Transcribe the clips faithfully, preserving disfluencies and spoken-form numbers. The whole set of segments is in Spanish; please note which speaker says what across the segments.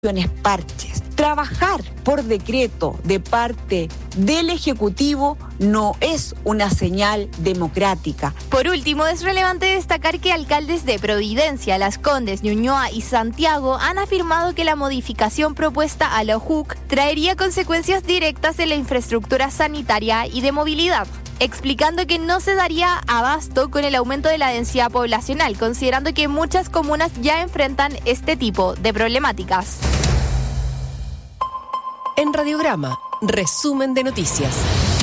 Speaker 1: parches. Trabajar por decreto de parte del Ejecutivo no es una señal democrática.
Speaker 2: Por último, es relevante destacar que alcaldes de Providencia, Las Condes, Ñuñoa y Santiago han afirmado que la modificación propuesta a la O J U C traería consecuencias directas en la infraestructura sanitaria y de movilidad, explicando que no se daría abasto con el aumento de la densidad poblacional, considerando que muchas comunas ya enfrentan este tipo de problemáticas.
Speaker 3: En Radiograma, resumen de noticias.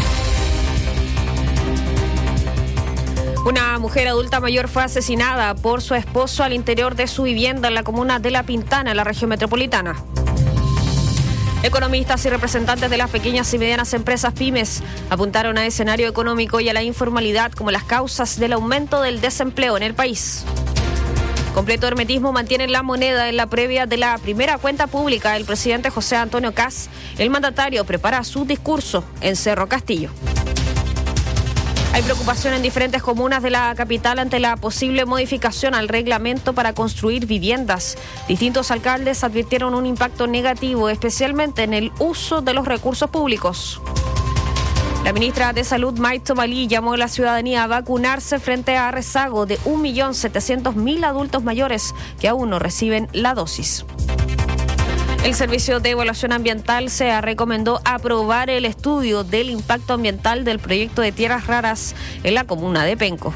Speaker 4: Una mujer adulta mayor fue asesinada por su esposo al interior de su vivienda en la comuna de La Pintana, en la región metropolitana. Economistas y representantes de las pequeñas y medianas empresas pymes apuntaron al escenario económico y a la informalidad como las causas del aumento del desempleo en el país. Completo hermetismo mantiene la moneda en la previa de la primera cuenta pública del presidente José Antonio Kast. El mandatario prepara su discurso en Cerro Castillo. Hay preocupación en diferentes comunas de la capital ante la posible modificación al reglamento para construir viviendas. Distintos alcaldes advirtieron un impacto negativo, especialmente en el uso de los recursos públicos. La ministra de Salud, Maite Malí, llamó a la ciudadanía a vacunarse frente a rezago de un millón setecientos mil adultos mayores que aún no reciben la dosis. El Servicio de Evaluación Ambiental S E A recomendó aprobar el estudio del impacto ambiental del proyecto de tierras raras en la comuna de Penco.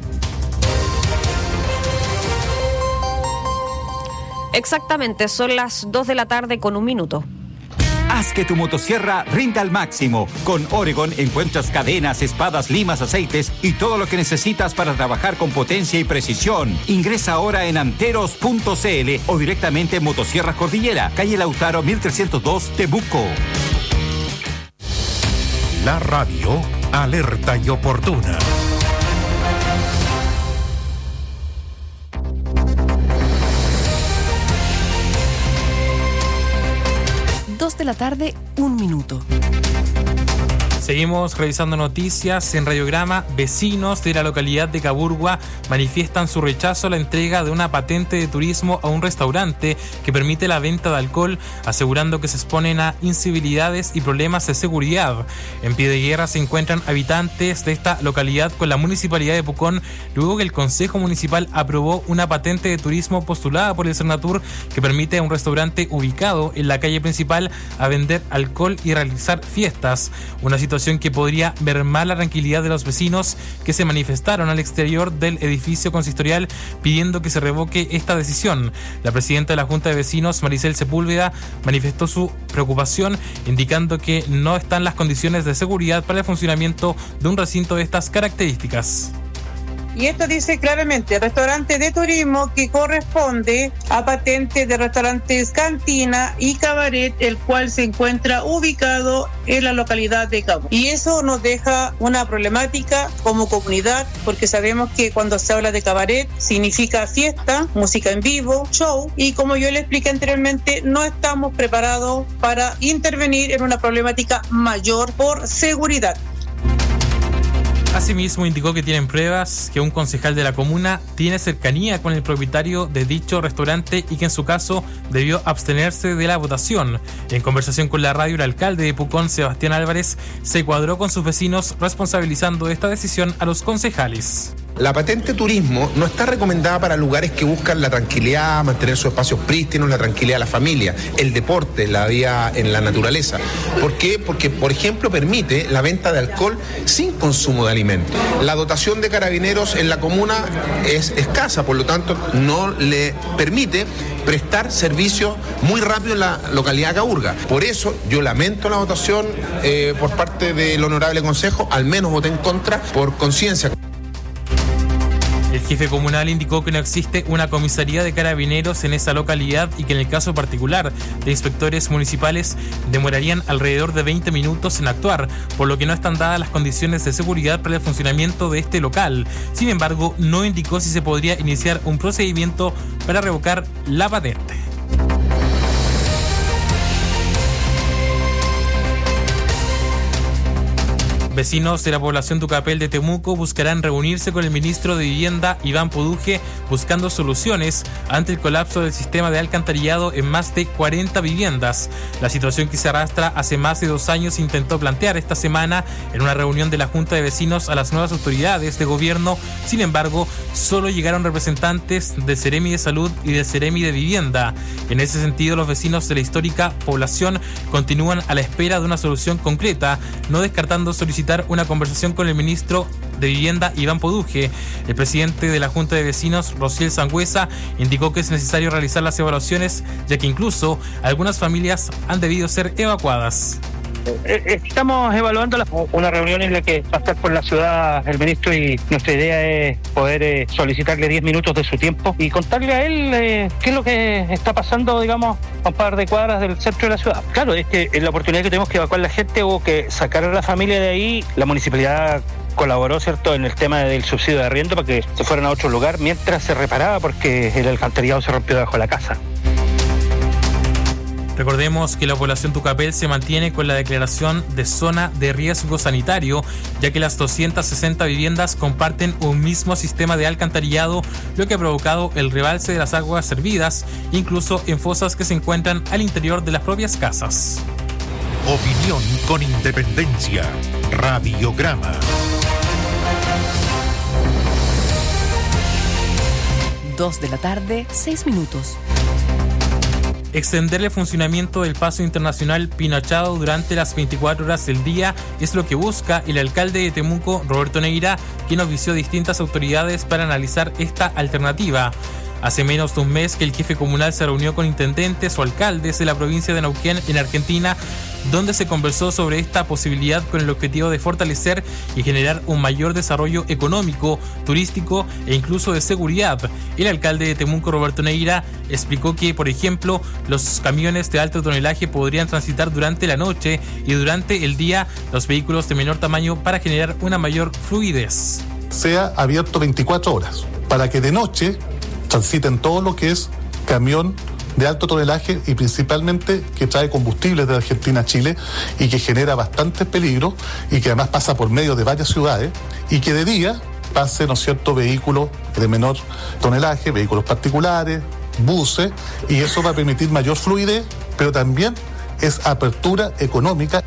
Speaker 4: Exactamente, son las dos de la tarde con un minuto.
Speaker 5: Haz que tu motosierra rinda al máximo. Con Oregon encuentras cadenas, espadas, limas, aceites y todo lo que necesitas para trabajar con potencia y precisión. Ingresa ahora en anteros punto c l o directamente en Motosierras Cordillera, calle Lautaro mil trescientos dos, Temuco.
Speaker 6: La radio alerta y oportuna.
Speaker 3: Dos de la tarde, un minuto.
Speaker 7: Seguimos revisando noticias en Radiograma. Vecinos de la localidad de Caburgua manifiestan su rechazo a la entrega de una patente de turismo a un restaurante que permite la venta de alcohol, asegurando que se exponen a incivilidades y problemas de seguridad. En pie de guerra se encuentran habitantes de esta localidad con la Municipalidad de Pucón, luego que el Consejo Municipal aprobó una patente de turismo postulada por el Cernatur que permite a un restaurante ubicado en la calle principal a vender alcohol y realizar fiestas. Una situación que podría mermar la tranquilidad de los vecinos que se manifestaron al exterior del edificio consistorial pidiendo que se revoque esta decisión. La presidenta de la Junta de Vecinos, Maricel Sepúlveda, manifestó su preocupación indicando que no están las condiciones de seguridad para el funcionamiento de un recinto de estas características.
Speaker 8: Y esto dice claramente, restaurante de turismo que corresponde a patente de restaurantes Cantina y Cabaret, el cual se encuentra ubicado en la localidad de Cabo. Y eso nos deja una problemática como comunidad, porque sabemos que cuando se habla de cabaret significa fiesta, música en vivo, show, y como yo le expliqué anteriormente, no estamos preparados para intervenir en una problemática mayor por seguridad.
Speaker 7: Asimismo, indicó que tienen pruebas que un concejal de la comuna tiene cercanía con el propietario de dicho restaurante y que en su caso debió abstenerse de la votación. En conversación con la radio, el alcalde de Pucón, Sebastián Álvarez, se cuadró con sus vecinos responsabilizando esta decisión a los concejales.
Speaker 9: La patente turismo no está recomendada para lugares que buscan la tranquilidad, mantener sus espacios prístinos, la tranquilidad de la familia, el deporte, la vida en la naturaleza. ¿Por qué? Porque, por ejemplo, permite la venta de alcohol sin consumo de alimentos. La dotación de carabineros en la comuna es escasa, por lo tanto, no le permite prestar servicios muy rápido en la localidad de Caburga. Por eso, yo lamento la votación eh, por parte del honorable consejo, al menos voté en contra por conciencia.
Speaker 7: El jefe comunal indicó que no existe una comisaría de carabineros en esa localidad y que en el caso particular de inspectores municipales demorarían alrededor de veinte minutos en actuar, por lo que no están dadas las condiciones de seguridad para el funcionamiento de este local. Sin embargo, no indicó si se podría iniciar un procedimiento para revocar la patente. Vecinos de la población Tucapel de Temuco buscarán reunirse con el ministro de Vivienda, Iván Poduje, buscando soluciones ante el colapso del sistema de alcantarillado en más de cuarenta viviendas. La situación que se arrastra hace más de dos años se intentó plantear esta semana en una reunión de la Junta de Vecinos a las nuevas autoridades de gobierno. Sin embargo, solo llegaron representantes del Ceremi de Salud y del Ceremi de Vivienda. En ese sentido, los vecinos de la histórica población continúan a la espera de una solución concreta, no descartando solicitar una conversación con el ministro de Vivienda, Iván Poduje. El presidente de la Junta de Vecinos, Rociel Sangüesa, indicó que es necesario realizar las evaluaciones, ya que incluso algunas familias han debido ser evacuadas.
Speaker 10: Estamos evaluando una reunión en la que va a estar por la ciudad el ministro y nuestra idea es poder eh, solicitarle diez minutos de su tiempo y contarle a él eh, qué es lo que está pasando, digamos, a un par de cuadras del centro de la ciudad. Claro, es que en la oportunidad que tenemos que evacuar a la gente hubo que sacar a la familia de ahí. La municipalidad colaboró, ¿cierto?, en el tema del subsidio de arriendo para que se fueran a otro lugar mientras se reparaba porque el alcantarillado se rompió debajo de la casa.
Speaker 7: Recordemos que la población Tucapel se mantiene con la declaración de zona de riesgo sanitario, ya que las doscientas sesenta viviendas comparten un mismo sistema de alcantarillado, lo que ha provocado el rebalse de las aguas servidas, incluso en fosas que se encuentran al interior de las propias casas.
Speaker 6: Opinión con independencia. Radiograma.
Speaker 3: Dos de la tarde, seis minutos.
Speaker 7: Extender el funcionamiento del paso internacional Pino Achado durante las veinticuatro horas del día es lo que busca el alcalde de Temuco, Roberto Neira, quien ofició a distintas autoridades para analizar esta alternativa. Hace menos de un mes que el jefe comunal se reunió con intendentes o alcaldes de la provincia de Neuquén, en Argentina, donde se conversó sobre esta posibilidad con el objetivo de fortalecer y generar un mayor desarrollo económico, turístico e incluso de seguridad. El alcalde de Temuco, Roberto Neira, explicó que, por ejemplo, los camiones de alto tonelaje podrían transitar durante la noche y durante el día los vehículos de menor tamaño para generar una mayor fluidez.
Speaker 11: Sea abierto veinticuatro horas, para que de noche transiten todo lo que es camión de alto tonelaje y principalmente que trae combustibles de Argentina a Chile y que genera bastante peligro y que además pasa por medio de varias ciudades y que de día pase, ¿no es cierto?, vehículos de menor tonelaje, vehículos particulares, buses, y eso va a permitir mayor fluidez, pero también es apertura económica.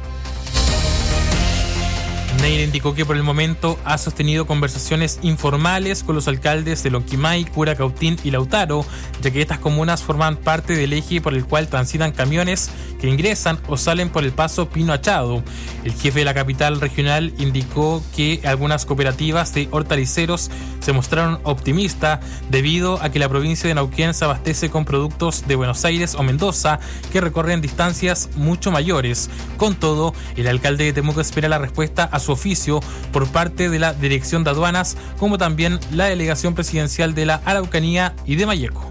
Speaker 7: Neira indicó que por el momento ha sostenido conversaciones informales con los alcaldes de Lonquimay, Curacautín y Lautaro, ya que estas comunas forman parte del eje por el cual transitan camiones que ingresan o salen por el paso Pino Achado. El jefe de la capital regional indicó que algunas cooperativas de hortaliceros se mostraron optimistas debido a que la provincia de Neuquén se abastece con productos de Buenos Aires o Mendoza que recorren distancias mucho mayores. Con todo, el alcalde de Temuco espera la respuesta a su oficio por parte de la Dirección de Aduanas, como también la Delegación Presidencial de la Araucanía y de Malleco.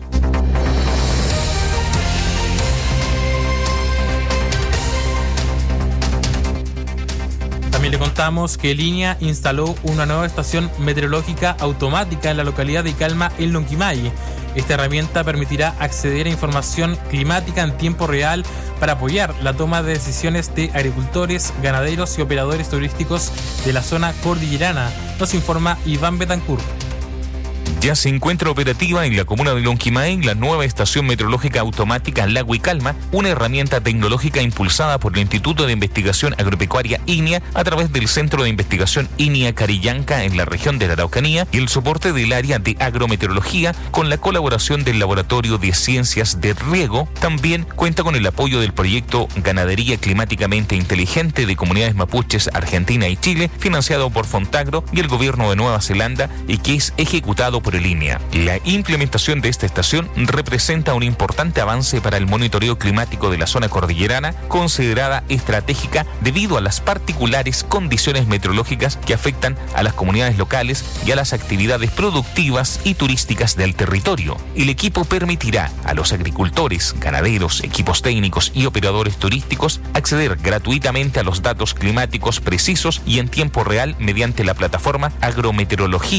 Speaker 7: También le contamos que Línea instaló una nueva estación meteorológica automática en la localidad de Calma, en Lonquimay. Esta herramienta permitirá acceder a información climática en tiempo real para apoyar la toma de decisiones de agricultores, ganaderos y operadores turísticos de la zona cordillerana, nos informa Iván Betancourt.
Speaker 12: Ya se encuentra operativa en la comuna de Lonquimay la nueva estación meteorológica automática Lago y Calma, una herramienta tecnológica impulsada por el Instituto de Investigación Agropecuaria I N I A a través del Centro de Investigación I N I A Carillanca en la región de la Araucanía y el soporte del área de agrometeorología con la colaboración del Laboratorio de Ciencias de Riego. También cuenta con el apoyo del proyecto Ganadería Climáticamente Inteligente de Comunidades Mapuches Argentina y Chile, financiado por Fontagro y el gobierno de Nueva Zelanda y que es ejecutado por el I N I A. La implementación de esta estación representa un importante avance para el monitoreo climático de la zona cordillerana, considerada estratégica debido a las particulares condiciones meteorológicas que afectan a las comunidades locales y a las actividades productivas y turísticas del territorio. El equipo permitirá a los agricultores, ganaderos, equipos técnicos y operadores turísticos acceder gratuitamente a los datos climáticos precisos y en tiempo real mediante la plataforma agrometeorología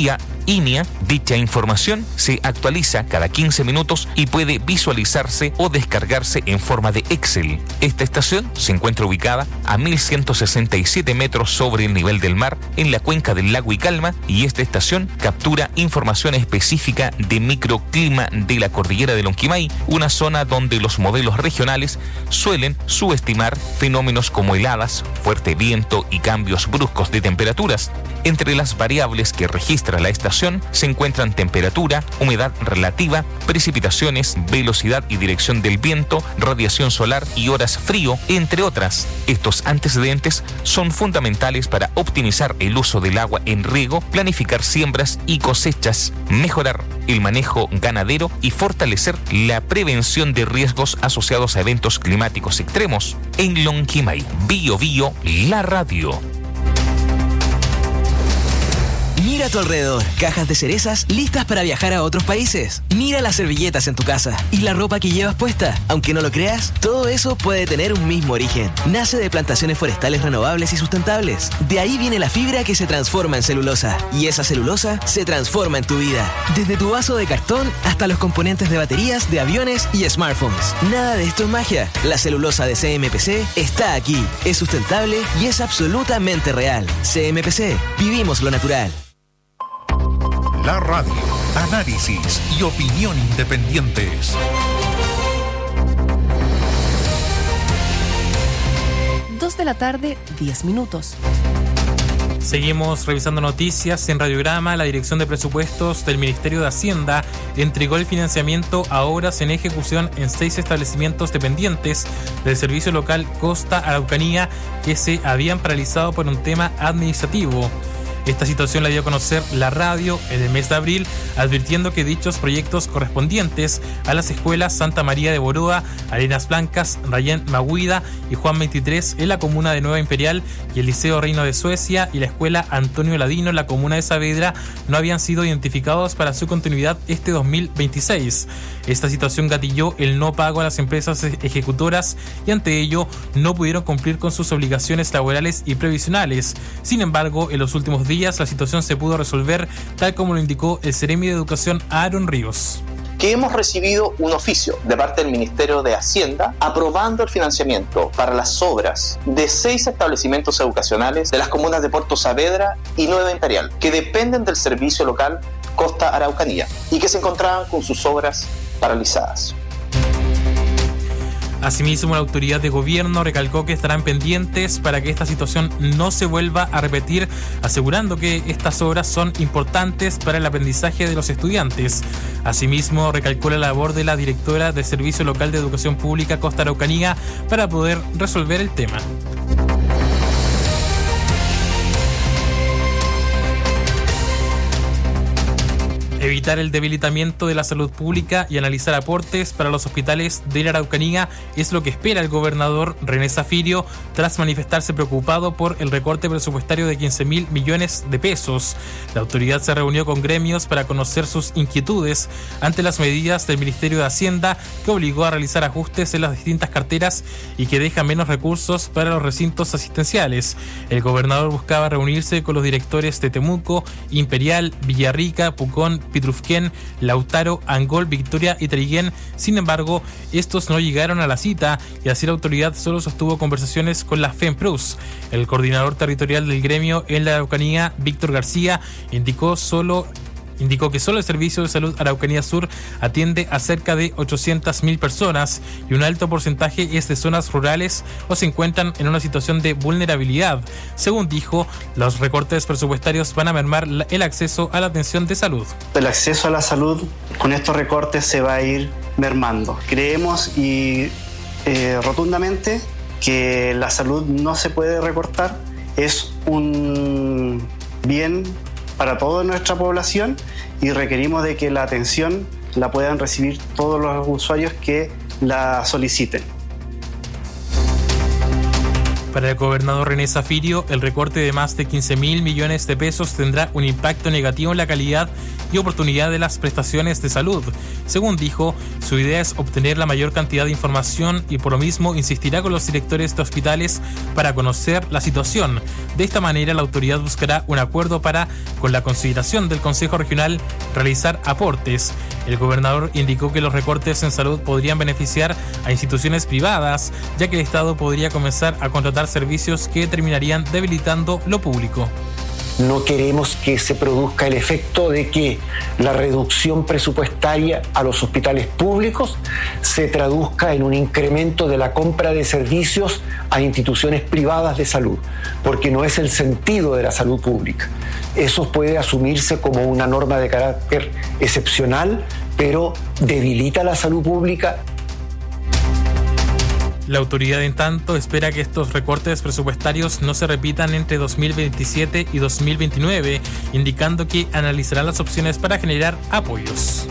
Speaker 12: I N E A. Dicha información se actualiza cada quince minutos y puede visualizarse o descargarse en forma de Excel. Esta estación se encuentra ubicada a mil ciento sesenta y siete metros sobre el nivel del mar en la cuenca del lago Icalma, y esta estación captura información específica de microclima de la cordillera de Lonquimay, una zona donde los modelos regionales suelen subestimar fenómenos como heladas, fuerte viento y cambios bruscos de temperaturas. Entre las variables que registra la estación se encuentran temperatura, humedad relativa, precipitaciones, velocidad y dirección del viento, radiación solar y horas frío, entre otras. Estos antecedentes son fundamentales para optimizar el uso del agua en riego, planificar siembras y cosechas, mejorar el manejo ganadero y fortalecer la prevención de riesgos asociados a eventos climáticos extremos. En Lonquimay, Bio Bio, la radio.
Speaker 13: Mira a tu alrededor, cajas de cerezas listas para viajar a otros países. Mira las servilletas en tu casa y la ropa que llevas puesta. Aunque no lo creas, todo eso puede tener un mismo origen. Nace de plantaciones forestales renovables y sustentables. De ahí viene la fibra que se transforma en celulosa. Y esa celulosa se transforma en tu vida. Desde tu vaso de cartón hasta los componentes de baterías de aviones y smartphones. Nada de esto es magia. La celulosa de C M P C está aquí. Es sustentable y es absolutamente real. C M P C. Vivimos lo natural.
Speaker 6: La radio, análisis y opinión independientes.
Speaker 3: Dos de la tarde, diez minutos.
Speaker 7: Seguimos revisando noticias. En Radiograma, la Dirección de Presupuestos del Ministerio de Hacienda entregó el financiamiento a obras en ejecución en seis establecimientos dependientes del Servicio Local Costa Araucanía que se habían paralizado por un tema administrativo. Esta situación la dio a conocer la radio en el mes de abril, advirtiendo que dichos proyectos correspondientes a las escuelas Santa María de Boroa, Arenas Blancas, Rayén Maguida y Juan veintitrés en la comuna de Nueva Imperial y el Liceo Reino de Suecia y la escuela Antonio Ladino en la comuna de Saavedra no habían sido identificados para su continuidad este dos mil veintiséis. Esta situación gatilló el no pago a las empresas ejecutoras y ante ello no pudieron cumplir con sus obligaciones laborales y previsionales. Sin embargo, en los últimos días la situación se pudo resolver tal como lo indicó el Seremi de Educación Aaron Ríos.
Speaker 14: Que hemos recibido un oficio de parte del Ministerio de Hacienda aprobando el financiamiento para las obras de seis establecimientos educacionales de las comunas de Puerto Saavedra y Nueva Imperial, que dependen del Servicio Local Costa Araucanía y que se encontraban con sus obras paralizadas.
Speaker 7: Asimismo, la autoridad de gobierno recalcó que estarán pendientes para que esta situación no se vuelva a repetir, asegurando que estas obras son importantes para el aprendizaje de los estudiantes. Asimismo, recalcó la labor de la directora del Servicio Local de Educación Pública Costa Araucanía para poder resolver el tema. Evitar el debilitamiento de la salud pública y analizar aportes para los hospitales de la Araucanía es lo que espera el gobernador René Zafirio tras manifestarse preocupado por el recorte presupuestario de quince mil millones de pesos. La autoridad se reunió con gremios para conocer sus inquietudes ante las medidas del Ministerio de Hacienda que obligó a realizar ajustes en las distintas carteras y que deja menos recursos para los recintos asistenciales. El gobernador buscaba reunirse con los directores de Temuco, Imperial, Villarrica, Pucón, Pitrufquén, Lautaro, Angol, Victoria y Traiguén. Sin embargo, estos no llegaron a la cita y así la autoridad solo sostuvo conversaciones con la FEMPRUS. El coordinador territorial del gremio en la Araucanía, Víctor García, indicó solo Indicó que solo el Servicio de Salud Araucanía Sur atiende a cerca de ochocientas mil personas y un alto porcentaje es de zonas rurales o se encuentran en una situación de vulnerabilidad. Según dijo, los recortes presupuestarios van a mermar el acceso a la atención de salud.
Speaker 15: El acceso a la salud con estos recortes se va a ir mermando. Creemos y eh, rotundamente que la salud no se puede recortar, es un bien para toda nuestra población y requerimos de que la atención la puedan recibir todos los usuarios que la soliciten.
Speaker 7: Para el gobernador René Zafirio, el recorte de más de quince mil millones de pesos tendrá un impacto negativo en la calidad y oportunidad de las prestaciones de salud. Según dijo, su idea es obtener la mayor cantidad de información y por lo mismo insistirá con los directores de hospitales para conocer la situación. De esta manera, la autoridad buscará un acuerdo para, con la consideración del Consejo Regional, realizar aportes. El gobernador indicó que los recortes en salud podrían beneficiar a instituciones privadas, ya que el Estado podría comenzar a contratar servicios que terminarían debilitando lo público.
Speaker 16: No queremos que se produzca el efecto de que la reducción presupuestaria a los hospitales públicos se traduzca en un incremento de la compra de servicios a instituciones privadas de salud, porque no es el sentido de la salud pública. Eso puede asumirse como una norma de carácter excepcional, pero debilita la salud pública.
Speaker 7: La autoridad, en tanto, espera que estos recortes presupuestarios no se repitan entre dos mil veintisiete y dos mil veintinueve, indicando que analizará las opciones para generar apoyos.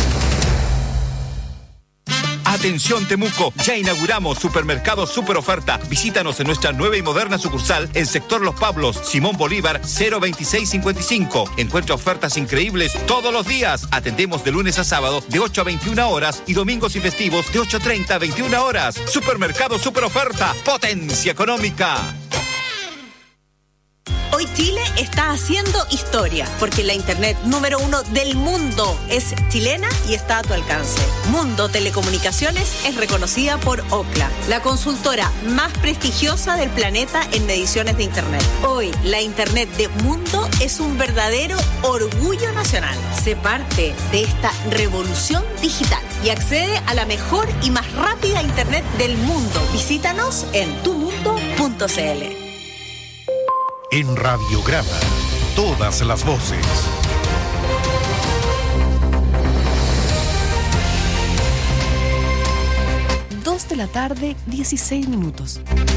Speaker 5: Atención Temuco, ya inauguramos Supermercado Super Oferta. Visítanos en nuestra nueva y moderna sucursal en Sector Los Pablos, Simón Bolívar, cero veintiséis cincuenta y cinco. Encuentra ofertas increíbles todos los días. Atendemos de lunes a sábado de ocho a veintiuna horas y domingos y festivos de ocho treinta a veintiuna horas. Supermercado Super Oferta, potencia económica.
Speaker 17: Hoy Chile está haciendo historia, porque la internet número uno del mundo es chilena y está a tu alcance. Mundo Telecomunicaciones es reconocida por Ookla, la consultora más prestigiosa del planeta en mediciones de internet. Hoy, la internet de Mundo es un verdadero orgullo nacional. Sé parte de esta revolución digital y accede a la mejor y más rápida internet del mundo. Visítanos en tu mundo punto c l.
Speaker 6: En Radiograma, todas las voces.
Speaker 3: Dos de la tarde, dieciséis minutos.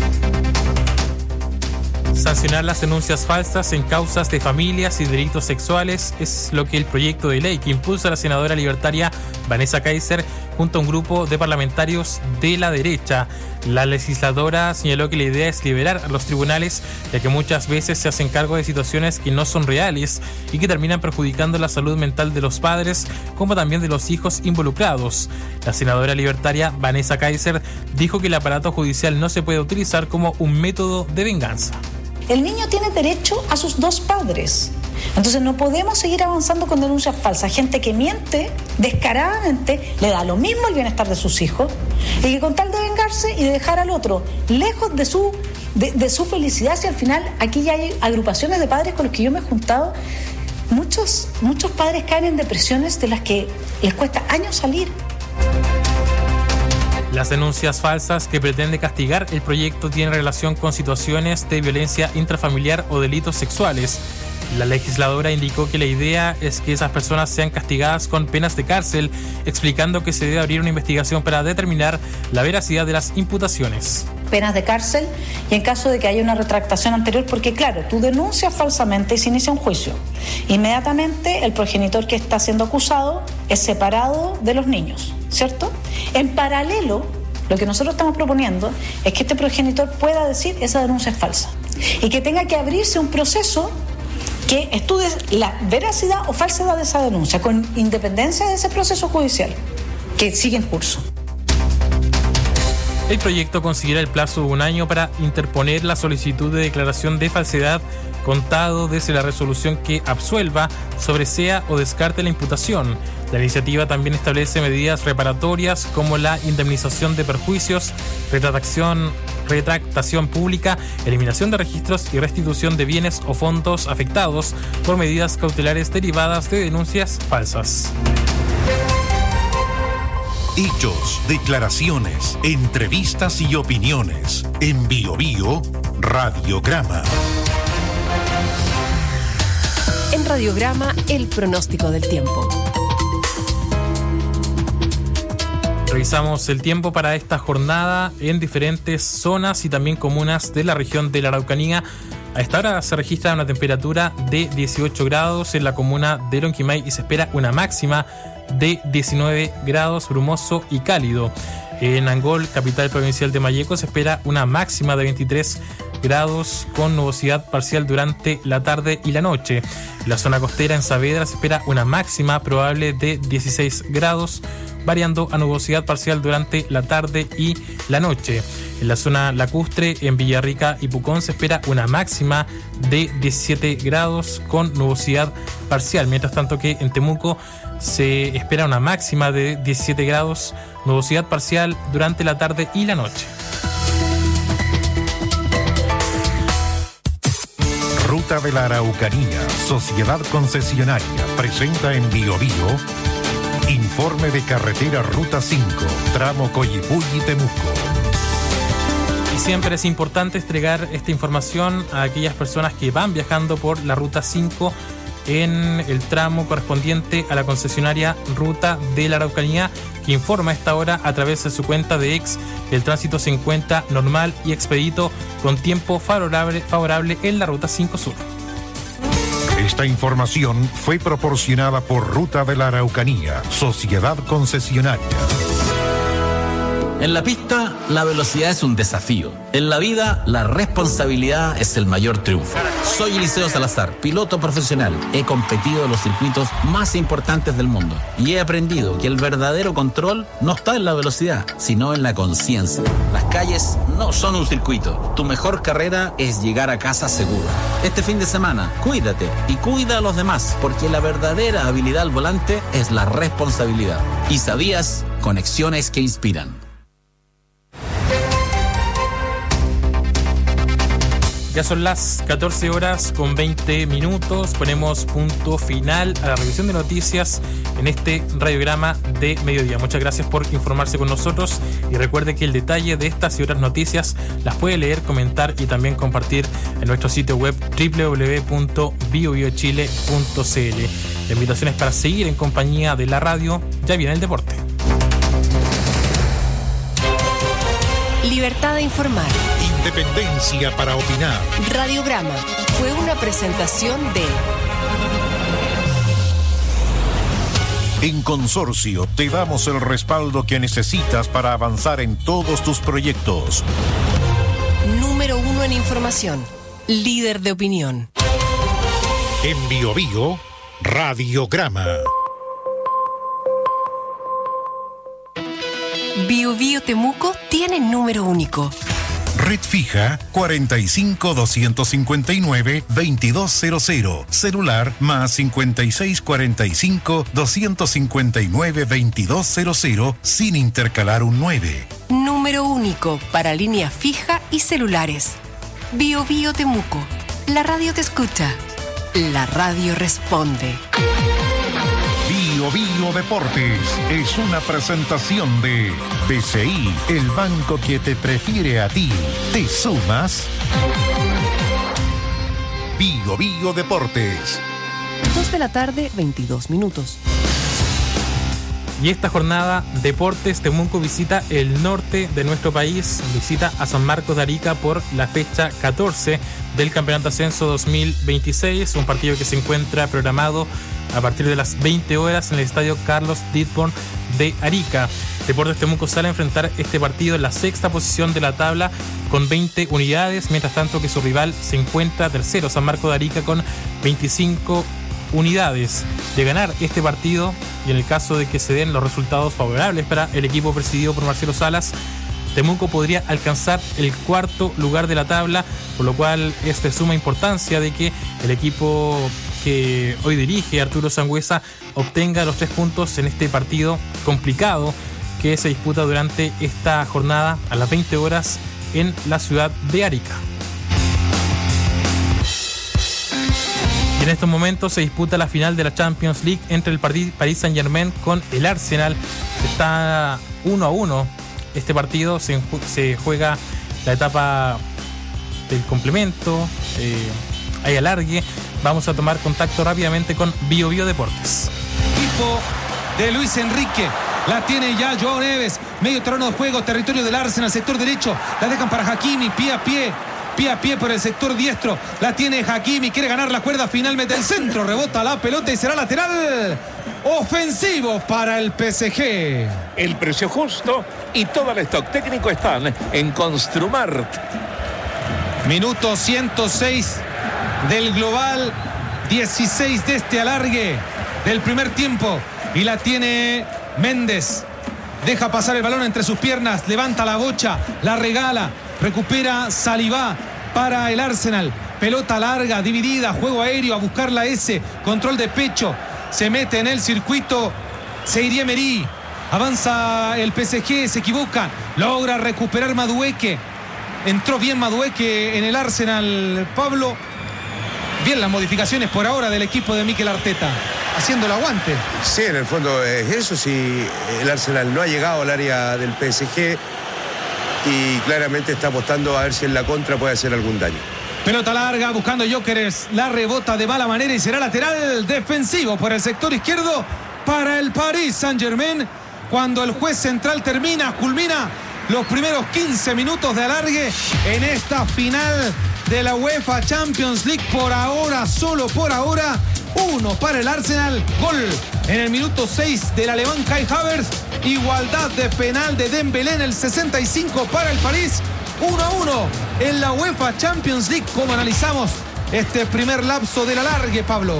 Speaker 7: Sancionar las denuncias falsas en causas de familias y delitos sexuales es lo que el proyecto de ley que impulsa la senadora libertaria Vanessa Kaiser junto a un grupo de parlamentarios de la derecha. La legisladora señaló que la idea es liberar a los tribunales, ya que muchas veces se hacen cargo de situaciones que no son reales y que terminan perjudicando la salud mental de los padres, como también de los hijos involucrados. La senadora libertaria Vanessa Kaiser dijo que el aparato judicial no se puede utilizar como un método de venganza.
Speaker 18: El niño tiene derecho a sus dos padres. Entonces no podemos seguir avanzando con denuncias falsas. Gente que miente descaradamente, le da lo mismo el bienestar de sus hijos, y que con tal de vengarse y de dejar al otro lejos de su, de, de su felicidad, si al final aquí ya hay agrupaciones de padres con los que yo me he juntado, muchos, muchos padres caen en depresiones de las que les cuesta años salir.
Speaker 7: Las denuncias falsas que pretende castigar el proyecto tienen relación con situaciones de violencia intrafamiliar o delitos sexuales. La legisladora indicó que la idea es que esas personas sean castigadas con penas de cárcel, explicando que se debe abrir una investigación para determinar la veracidad de las imputaciones.
Speaker 18: Penas de cárcel y en caso de que haya una retractación anterior, porque claro, tú denuncias falsamente y se inicia un juicio. Inmediatamente el progenitor que está siendo acusado es separado de los niños, ¿cierto? En paralelo, lo que nosotros estamos proponiendo es que este progenitor pueda decir esa denuncia es falsa y que tenga que abrirse un proceso que estudie la veracidad o falsedad de esa denuncia, con independencia de ese proceso judicial que sigue en curso.
Speaker 7: El proyecto considera el plazo de un año para interponer la solicitud de declaración de falsedad, contado desde la resolución que absuelva, sobresea o descarte la imputación. La iniciativa también establece medidas reparatorias como la indemnización de perjuicios, retractación, retractación pública, eliminación de registros y restitución de bienes o fondos afectados por medidas cautelares derivadas de denuncias falsas.
Speaker 6: Hechos, declaraciones, entrevistas y opiniones. En Bio Bio, Radiograma.
Speaker 3: En Radiograma, el pronóstico del tiempo.
Speaker 7: Revisamos el tiempo para esta jornada en diferentes zonas y también comunas de la región de la Araucanía. A esta hora se registra una temperatura de dieciocho grados en la comuna de Lonquimay y se espera una máxima de diecinueve grados, brumoso y cálido. En Angol, capital provincial de Malleco, se espera una máxima de veintitrés grados con nubosidad parcial durante la tarde y la noche. En la zona costera en Saavedra se espera una máxima probable de dieciséis grados, variando a nubosidad parcial durante la tarde y la noche. En la zona lacustre, en Villarrica y Pucón, se espera una máxima de diecisiete grados con nubosidad parcial, mientras tanto que en Temuco se espera una máxima de diecisiete grados, nubosidad parcial durante la tarde y la noche.
Speaker 6: Ruta de la Araucanía, Sociedad Concesionaria, presenta en Bio Bio informe de carretera Ruta cinco, tramo Coyipulli-Temuco.
Speaker 7: Y siempre es importante entregar esta información a aquellas personas que van viajando por la Ruta cinco en el tramo correspondiente a la concesionaria Ruta de la Araucanía, que informa a esta hora a través de su cuenta de X que el tránsito se encuentra normal y expedito con tiempo favorable, favorable en la Ruta cinco Sur.
Speaker 6: Esta información fue proporcionada por Ruta de la Araucanía, Sociedad Concesionaria.
Speaker 19: En la pista, la velocidad es un desafío. En la vida, la responsabilidad es el mayor triunfo. Soy Eliseo Salazar, piloto profesional. He competido en los circuitos más importantes del mundo y he aprendido que el verdadero control no está en la velocidad, sino en la conciencia. Las calles no son un circuito. Tu mejor carrera es llegar a casa seguro. Este fin de semana, cuídate y cuida a los demás, porque la verdadera habilidad al volante es la responsabilidad. ¿Y sabías? Conexiones que inspiran.
Speaker 7: Ya son las catorce horas con veinte minutos. Ponemos punto final a la revisión de noticias en este radiograma de mediodía. Muchas gracias por informarse con nosotros y recuerde que el detalle de estas y otras noticias las puede leer, comentar y también compartir en nuestro sitio web doble u doble u doble u punto bio bio chile punto c l. La invitación es para seguir en compañía de la radio. Ya viene el deporte.
Speaker 3: Libertad de informar.
Speaker 6: Independencia para opinar.
Speaker 3: Radiograma fue una presentación de...
Speaker 6: En Consorcio te damos el respaldo que necesitas para avanzar en todos tus proyectos.
Speaker 3: Número uno en información. Líder de opinión.
Speaker 6: En Bio Bio, Radiograma.
Speaker 3: Bio Bio Temuco tiene número único.
Speaker 6: Red fija cuarenta y cinco, doscientos cincuenta y nueve, veintidós cero cero. Celular más cincuenta y seis, cuarenta y cinco, doscientos cincuenta y nueve, veintidós cero cero sin intercalar un nueve.
Speaker 3: Número único para línea fija y celulares. Bio Bio Temuco. La radio te escucha. La radio responde.
Speaker 6: Bio Bio Deportes es una presentación de B C I, el banco que te prefiere a ti. ¿Te sumas? Bio Bio Deportes.
Speaker 3: dos de la tarde, veintidós minutos.
Speaker 7: Y esta jornada, Deportes Temuco visita el norte de nuestro país, visita a San Marcos de Arica por la fecha catorce del Campeonato Ascenso dos mil veintiséis, un partido que se encuentra programado a partir de las veinte horas en el estadio Carlos Ditborn de Arica. Deportes Temuco sale a enfrentar este partido en la sexta posición de la tabla con veinte unidades, mientras tanto que su rival se encuentra tercero, San Marcos de Arica, con veinticinco unidades. De ganar este partido y en el caso de que se den los resultados favorables para el equipo presidido por Marcelo Salas, Temuco podría alcanzar el cuarto lugar de la tabla, por lo cual es de suma importancia de que el equipo que hoy dirige Arturo Sangüesa obtenga los tres puntos en este partido complicado que se disputa durante esta jornada a las veinte horas en la ciudad de Arica. Y en estos momentos se disputa la final de la Champions League entre el Paris Saint-Germain con el Arsenal. Está uno a uno. Este partido se, se juega la etapa del complemento, eh, hay alargue. Vamos a tomar contacto rápidamente con Bio Bio Deportes.
Speaker 20: Equipo de Luis Enrique. La tiene ya Joao Neves. Medio terreno de juego, territorio del Arsenal, sector derecho. La dejan para Hakimi, pie a pie. Pie a pie por el sector diestro. La tiene Hakimi, quiere ganar la cuerda. Finalmente el centro, rebota la pelota y será lateral ofensivo para el P S G.
Speaker 21: El precio justo y todo el stock técnico están en Construmart.
Speaker 20: Minuto ciento seis del global, dieciséis de este alargue del primer tiempo. Y la tiene Méndez. Deja pasar el balón entre sus piernas, levanta la bocha, la regala, recupera Salivá para el Arsenal. Pelota larga, dividida, juego aéreo, a buscar la S, control de pecho, se mete en el circuito Seydou Emery, avanza el P S G, se equivoca, logra recuperar Madueke, entró bien Madueke en el Arsenal, Pablo. Bien las modificaciones por ahora del equipo de Mikel Arteta, haciendo el aguante.
Speaker 21: Sí, en el fondo es eso, si el Arsenal no ha llegado al área del P S G y claramente está apostando a ver si en la contra puede hacer algún daño.
Speaker 20: Pelota larga, buscando Gyökeres, la rebota de mala manera y será lateral defensivo por el sector izquierdo para el Paris Saint-Germain. Cuando el juez central termina, culmina los primeros quince minutos de alargue en esta final de la UEFA Champions League. Por ahora, solo por ahora, uno para el Arsenal. Gol en el minuto seis del alemán Kai Havertz. Igualdad de penal de Dembélé en el sesenta y cinco para el París. uno a uno en la UEFA Champions League. ¿Cómo analizamos este primer lapso del alargue, Pablo?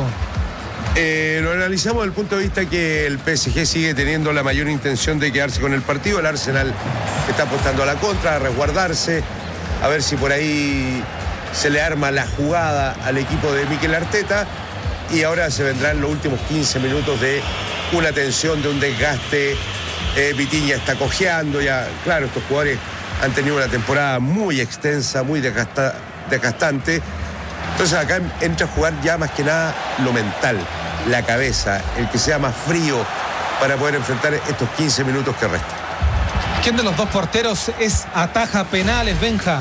Speaker 21: Eh, lo analizamos desde el punto de vista que el P S G sigue teniendo la mayor intención de quedarse con el partido. El Arsenal está apostando a la contra, a resguardarse, a ver si por ahí se le arma la jugada al equipo de Mikel Arteta. Y ahora se vendrán los últimos quince minutos de una tensión, de un desgaste. Eh, Vitinha está cojeando ya. Claro, estos jugadores han tenido una temporada muy extensa, muy desgasta, desgastante. Entonces acá entra a jugar ya más que nada lo mental, la cabeza, el que sea más frío para poder enfrentar estos quince minutos que restan.
Speaker 20: ¿Quién de los dos porteros es ataja penales, Benja?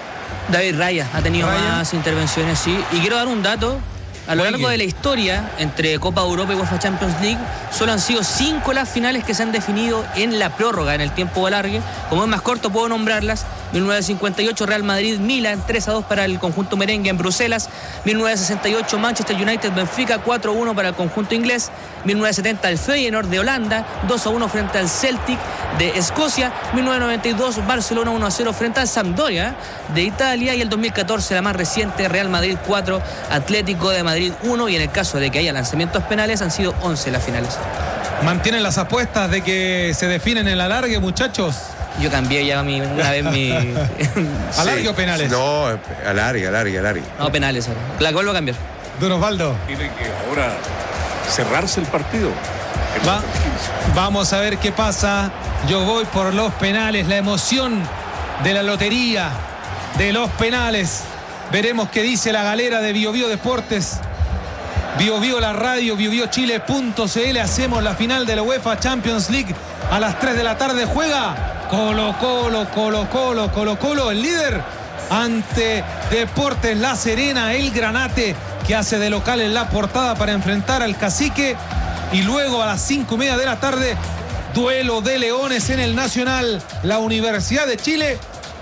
Speaker 22: David Raya ha tenido
Speaker 20: Raya.
Speaker 22: más intervenciones, sí. Y quiero dar un dato. A lo largo de la historia, entre Copa Europa y UEFA Champions League, solo han sido cinco las finales que se han definido en la prórroga, en el tiempo de alargue. Como es más corto, puedo nombrarlas. mil novecientos cincuenta y ocho Real Madrid-Milan, tres a dos para el conjunto merengue en Bruselas. mil novecientos sesenta y ocho Manchester United-Benfica, cuatro a uno para el conjunto inglés. mil novecientos setenta el Feyenoord de Holanda, dos a uno frente al Celtic de Escocia. mil novecientos noventa y dos Barcelona uno a cero frente al Sampdoria de Italia. Y el dos mil catorce, la más reciente, Real Madrid cuatro, Atlético de Madrid uno. Y en el caso de que haya lanzamientos penales, han sido once las finales.
Speaker 20: ¿Mantienen las apuestas de que se definen en el alargue, muchachos?
Speaker 22: Yo cambié ya mi, una vez mi...
Speaker 20: ¿Alargue o penales?
Speaker 21: No, alargue, alargue, alargue.
Speaker 22: No, penales ahora. La vuelvo a cambiar.
Speaker 20: Don Osvaldo.
Speaker 23: Tiene que ahora cerrarse el partido.
Speaker 20: Va, vamos a ver qué pasa. Yo voy por los penales, la emoción de la lotería de los penales. Veremos qué dice la galera de Bio Bio Deportes. Bio Bio la radio, bio bio chile punto c l. Hacemos la final de la UEFA Champions League a las tres de la tarde. Juega Colo Colo, Colo Colo, Colo Colo, el líder ante Deportes La Serena, el Granate, que hace de local en la portada para enfrentar al Cacique. Y luego a las cinco y media de la tarde, duelo de leones en el Nacional, la Universidad de Chile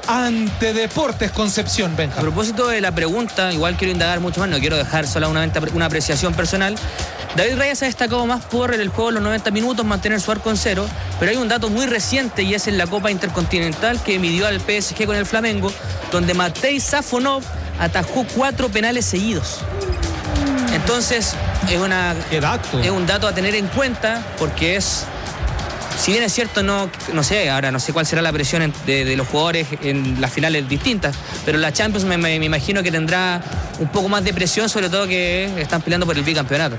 Speaker 20: ante Deportes Concepción. Benja.
Speaker 22: A propósito de la pregunta, igual quiero indagar mucho más, no quiero dejar solamente una apreciación personal. David Raya se ha destacado más por el juego de los noventa minutos, mantener su arco en cero, pero hay un dato muy reciente y es en la Copa Intercontinental que midió al P S G con el Flamengo, donde Matej Safonov atajó cuatro penales seguidos. Entonces, es, una, es un dato a tener en cuenta porque es... Si bien es cierto, no, no sé, ahora no sé cuál será la presión de, de los jugadores en las finales distintas, pero la Champions me, me, me imagino que tendrá un poco más de presión, sobre todo que están peleando por el bicampeonato.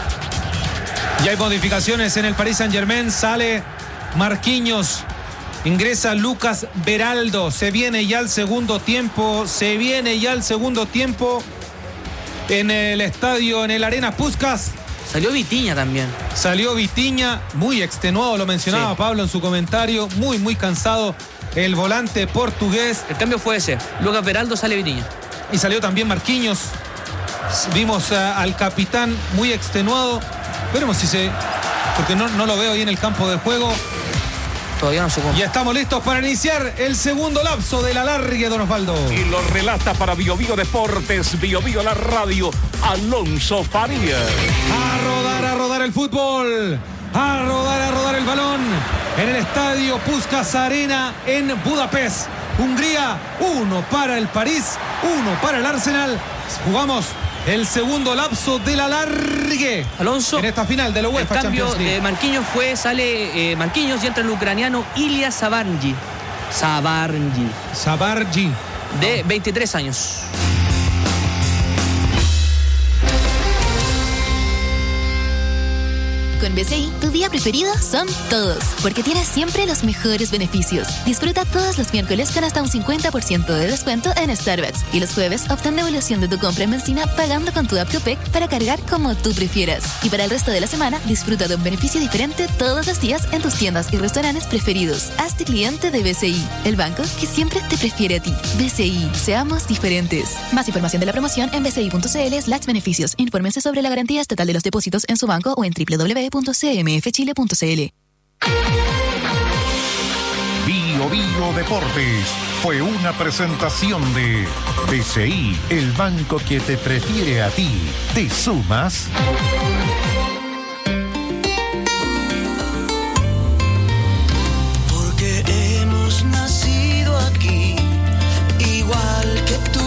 Speaker 20: Ya hay modificaciones en el Paris Saint-Germain, sale Marquinhos, ingresa Lucas Beraldo, se viene ya el segundo tiempo, se viene ya el segundo tiempo en el estadio, en el Arena Puskás.
Speaker 22: Salió Vitinha también.
Speaker 20: Salió Vitinha, muy extenuado, lo mencionaba sí. Pablo en su comentario, muy, muy cansado el volante portugués.
Speaker 22: El cambio fue ese, Lucas Beraldo, sale Vitinha.
Speaker 20: Y salió también Marquinhos. Vimos a, al capitán muy extenuado. Veremos si se... porque no, no lo veo ahí en el campo de juego.
Speaker 22: Todavía no se cómo.
Speaker 20: Ya estamos listos para iniciar el segundo lapso del alargue, don Osvaldo.
Speaker 23: Y lo relata para Bio Bio Deportes, Bio Bio la radio, Alonso Farías.
Speaker 20: A rodar, a rodar el fútbol. A rodar, a rodar el balón. En el estadio Puskás Arena en Budapest. Hungría, uno para el París, uno para el Arsenal. Jugamos el segundo lapso del alargue.
Speaker 22: Alonso,
Speaker 20: en esta final de la UEFA
Speaker 22: el cambio
Speaker 20: Champions League.
Speaker 22: de Marquinhos fue, sale eh, Marquinhos y entra el ucraniano Ilya Sabarnyi. Sabarnyi.
Speaker 20: Sabarnyi.
Speaker 22: De veintitrés años.
Speaker 1: Con B C I, tu día preferido son todos, porque tienes siempre los mejores beneficios. Disfruta todos los miércoles con hasta un cincuenta por ciento de descuento en Starbucks y los jueves obtén devolución de tu compra en benzina pagando con tu app Copec para cargar como tú prefieras. Y para el resto de la semana, disfruta de un beneficio diferente todos los días en tus tiendas y restaurantes preferidos. Hazte cliente de B C I, el banco que siempre te prefiere a ti. B C I, seamos diferentes. Más información de la promoción en bci.cl slash beneficios. Infórmense sobre la garantía estatal de los depósitos en su banco o en doble u doble u doble u punto c m f chile punto c l.
Speaker 6: Bio Bio Deportes fue una presentación de B C I, el banco que te prefiere a ti. ¿Te sumas?
Speaker 2: Porque hemos nacido aquí, igual que tú.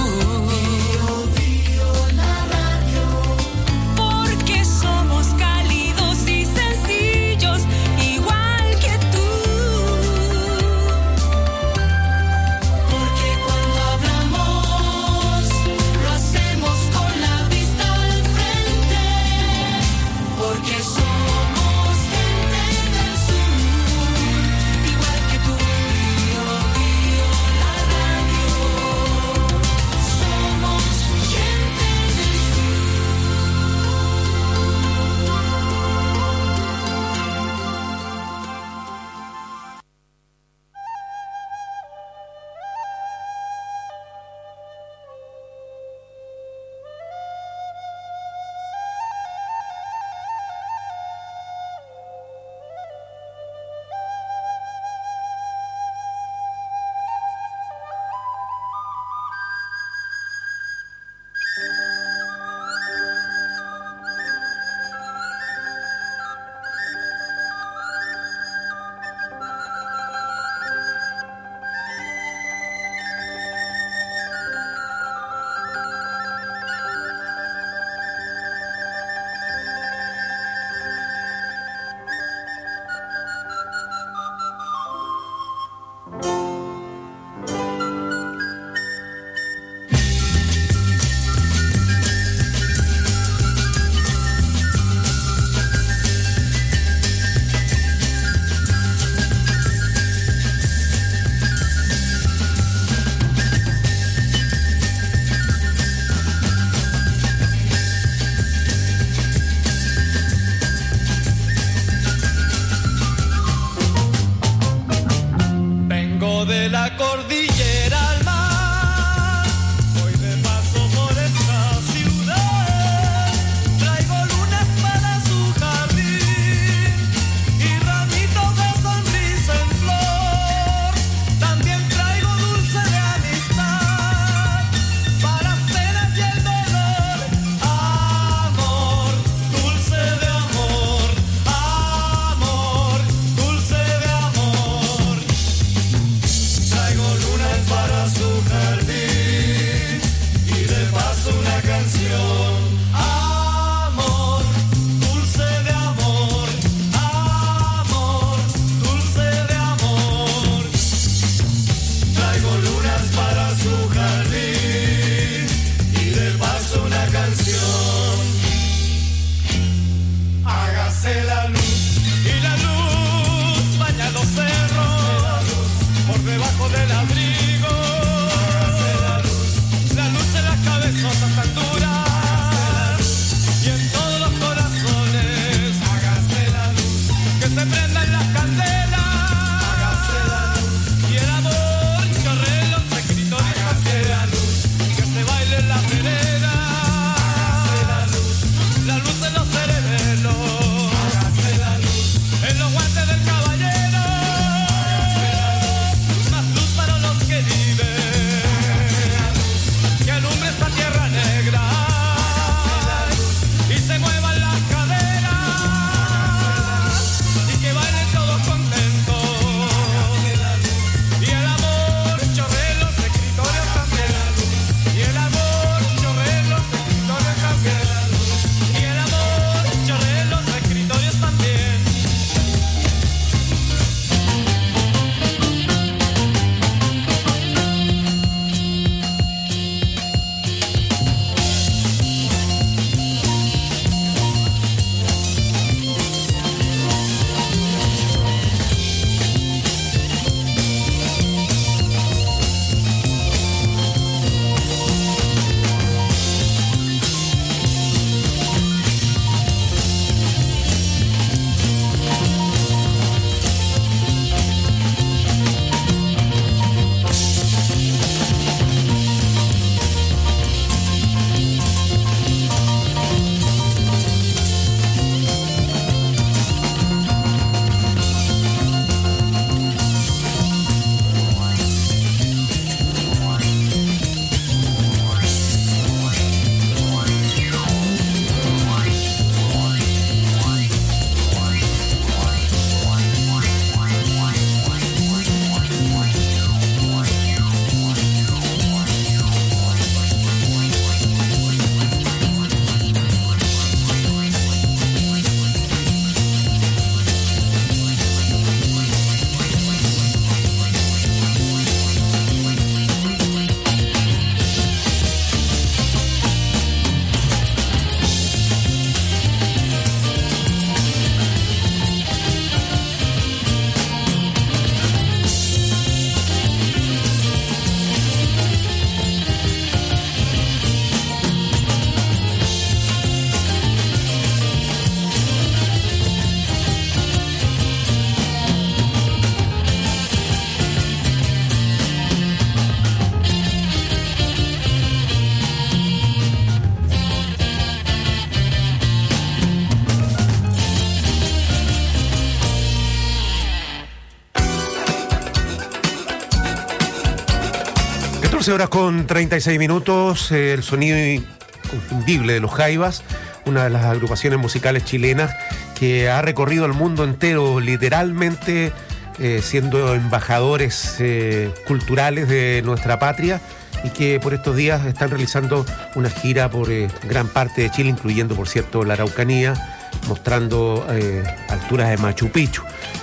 Speaker 4: doce horas con treinta y seis minutos, eh, el sonido inconfundible de los Jaivas, una de las agrupaciones musicales chilenas que ha recorrido el mundo entero, literalmente eh, siendo embajadores eh, culturales de nuestra patria, y que por estos días están realizando una gira por eh, gran parte de Chile, incluyendo, por cierto, la Araucanía, mostrando eh, alturas de Machu Picchu.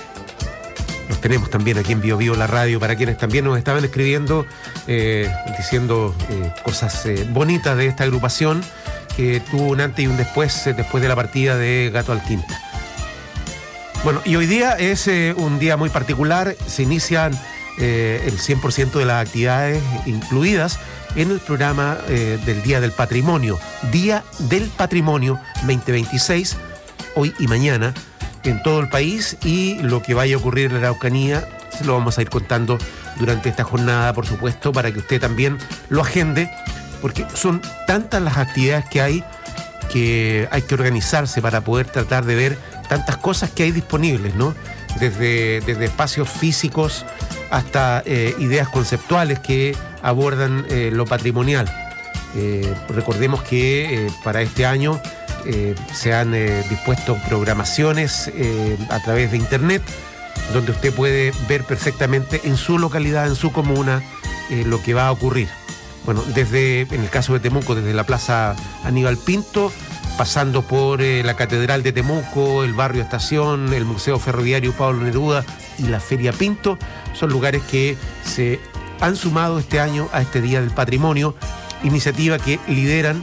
Speaker 4: Los tenemos también aquí en Bio Bio la radio, para quienes también nos estaban escribiendo, eh, diciendo eh, cosas eh, bonitas de esta agrupación, que tuvo un antes y un después, eh, después de la partida de Gato al Quinta. Bueno, y hoy día es eh, un día muy particular. Se inician eh, el cien por ciento de las actividades incluidas en el programa eh, del Día del Patrimonio, Día del Patrimonio veinte veintiséis, hoy y mañana, en todo el país, y lo que vaya a ocurrir en la Araucanía se lo vamos a ir contando durante esta jornada, por supuesto, para que usted también lo agende, porque son tantas las actividades que hay que hay que organizarse para poder tratar de ver tantas cosas que hay disponibles, ¿no? Desde, desde espacios físicos hasta eh, ideas conceptuales que abordan eh, lo patrimonial. Eh, recordemos que eh, para este año Eh, se han eh, dispuesto programaciones eh, a través de internet, donde usted puede ver perfectamente en su localidad, en su comuna, eh, lo que va a ocurrir. Bueno, desde, en el caso de Temuco, desde la Plaza Aníbal Pinto, pasando por eh, la Catedral de Temuco, el Barrio Estación, el Museo Ferroviario Pablo Neruda y la Feria Pinto, son lugares que se han sumado este año a este Día del Patrimonio, iniciativa que lideran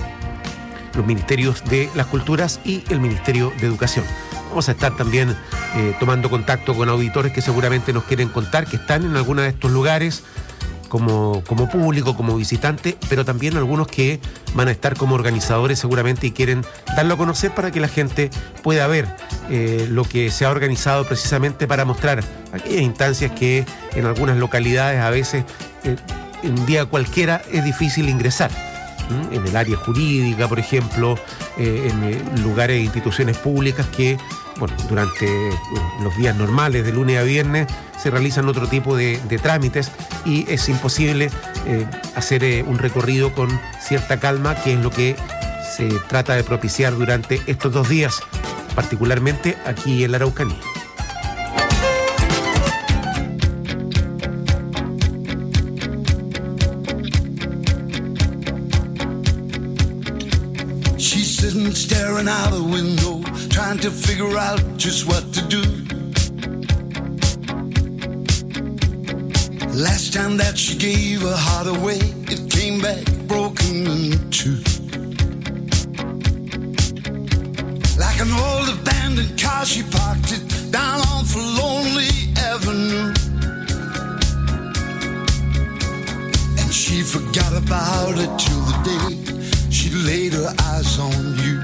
Speaker 4: los ministerios de las culturas y el Ministerio de Educación. Vamos a estar también eh, tomando contacto con auditores que seguramente nos quieren contar que están en alguno de estos lugares como, como público, como visitante, pero también algunos que van a estar como organizadores seguramente y quieren darlo a conocer para que la gente pueda ver eh, lo que se ha organizado precisamente para mostrar aquellas instancias que en algunas localidades a veces eh, en un día cualquiera es difícil ingresar. En el área jurídica, por ejemplo, eh, en eh, lugares e instituciones públicas que, bueno, durante eh, los días normales, de lunes a viernes, se realizan otro tipo de, de trámites y es imposible eh, hacer eh, un recorrido con cierta calma, que es lo que se trata de propiciar durante estos dos días, particularmente aquí en la Araucanía.
Speaker 2: Staring out the window, trying to figure out just what to do. Last time that she gave her heart away, it came back broken in two. Like an old abandoned car, she parked it down on Lonely Avenue. And she forgot about it till the day she laid her eyes on you.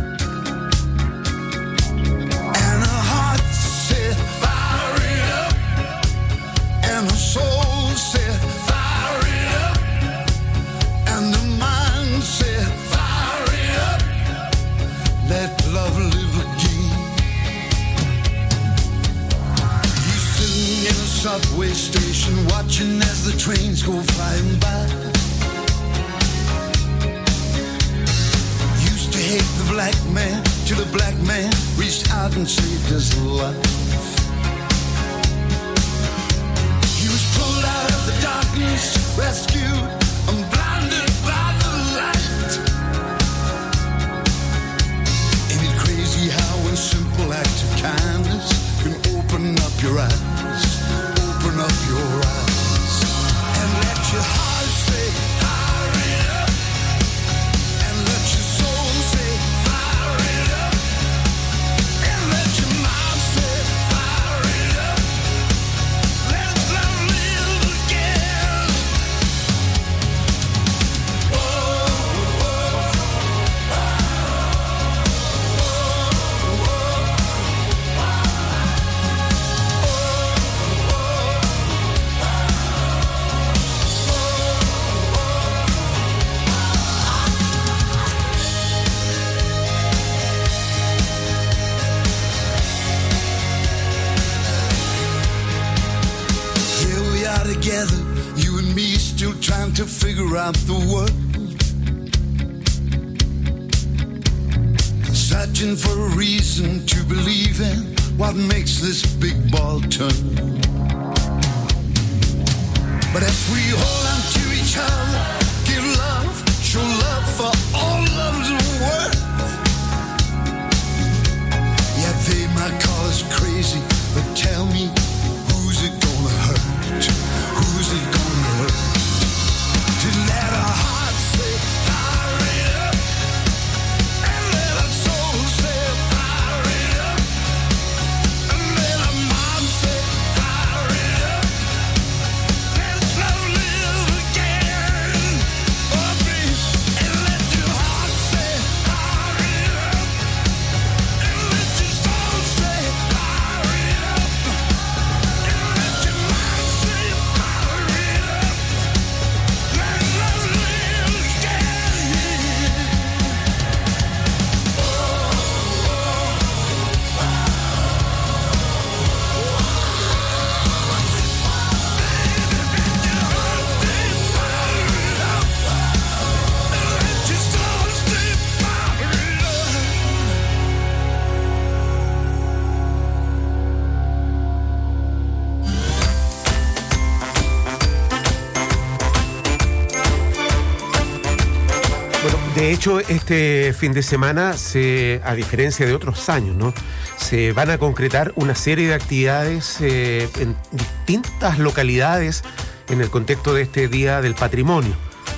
Speaker 2: And her heart said, fire it up. And her soul said, fire it up. And her mind said, fire it up. Let love live again. You sitting in a subway station, watching as the trains go flying by. Hate the black man till the black man reached out and saved his life. He was pulled out of the darkness, rescued and blinded by the light. Ain't it crazy how one simple act of kindness can open up your eyes, open up your eyes, and let your heart say, fire it up. to figure out the world, searching for a reason to believe in what makes this big ball turn. But if we hold on to each other, give love, show love for all love's worth. Yeah, they might call us crazy, but tell me, who's it gonna hurt? Who's it gonna hurt? To let our hearts say fire it up, and let our souls say fire it up, and let our minds say fire it up. Let's love live again, oh baby, and let your heart say fire it up, and let your soul say fire it up, and let your mind say fire it up. Let love live again. Let your soul say fire it up.
Speaker 4: Bueno, de hecho, este fin de semana, se, a diferencia de otros años, ¿no?, se van a concretar una serie de actividades eh, en distintas localidades en el contexto de este Día del Patrimonio.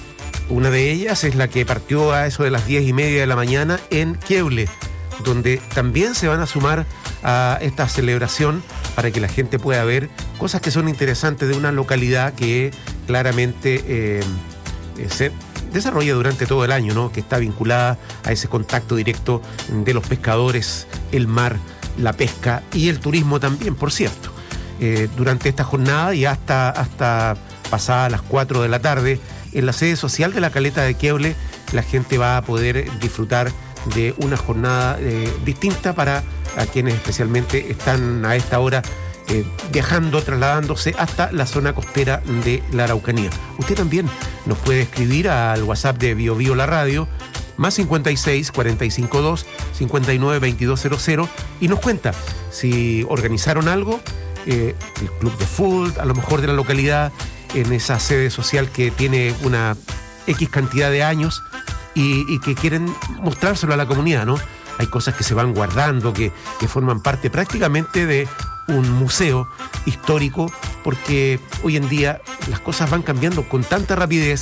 Speaker 4: Una de ellas es la que partió a eso de las diez y media de la mañana en Queble, donde también se van a sumar a esta celebración para que la gente pueda ver cosas que son interesantes de una localidad que claramente eh, eh, se desarrolla durante todo el año, ¿no?, que está vinculada a ese contacto directo de los pescadores, el mar, la pesca y el turismo también, por cierto. Eh, durante esta jornada y hasta, hasta pasadas las cuatro de la tarde, en la sede social de la Caleta de Queble, la gente va a poder disfrutar de una jornada eh, distinta para a quienes especialmente están a esta hora eh, viajando, trasladándose hasta la zona costera de la Araucanía. Usted también nos puede escribir al WhatsApp de Bio Bio La Radio, más cincuenta y seis, cuarenta y cinco dos, cincuenta y nueve, veintidós cero cero, y nos cuenta si organizaron algo, eh, el club de fútbol, a lo mejor de la localidad, en esa sede social que tiene una X cantidad de años y, y que quieren mostrárselo a la comunidad, ¿no? Hay cosas que se van guardando, que, que forman parte prácticamente de un museo histórico, porque hoy en día las cosas van cambiando con tanta rapidez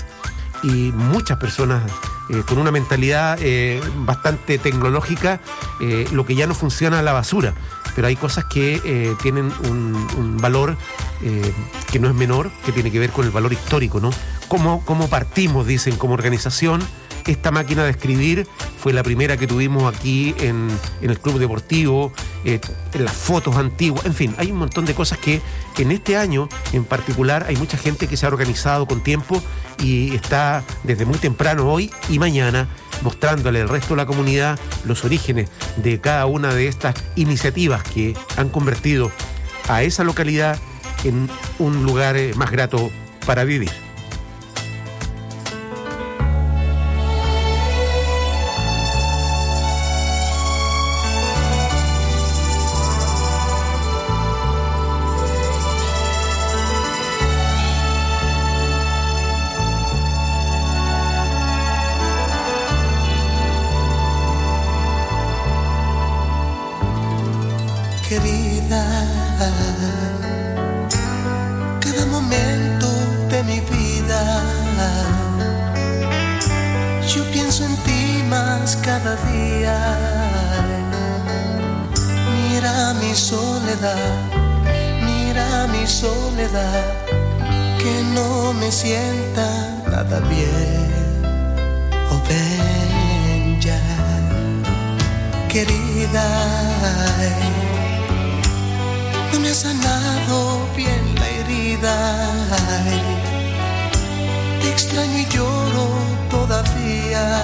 Speaker 4: y muchas personas eh, con una mentalidad eh, bastante tecnológica, eh, lo que ya no funciona a la basura. Pero hay cosas que eh, tienen un, un valor eh, que no es menor, que tiene que ver con el valor histórico, ¿no? ¿Cómo, cómo partimos, dicen, como organización? Esta máquina de escribir fue la primera que tuvimos aquí en, en el club deportivo, eh, en las fotos antiguas, en fin, hay un montón de cosas que en este año en particular hay mucha gente que se ha organizado con tiempo y está desde muy temprano hoy y mañana mostrándole al resto de la comunidad los orígenes de cada una de estas iniciativas que han convertido a esa localidad en un lugar eh, más grato para vivir.
Speaker 2: Querida, cada momento de mi vida, yo pienso en ti más cada día. Mira mi soledad, mira mi soledad, que no me sienta nada bien. Oh, ven ya, querida. No me ha sanado bien la herida. Te extraño y lloro todavía.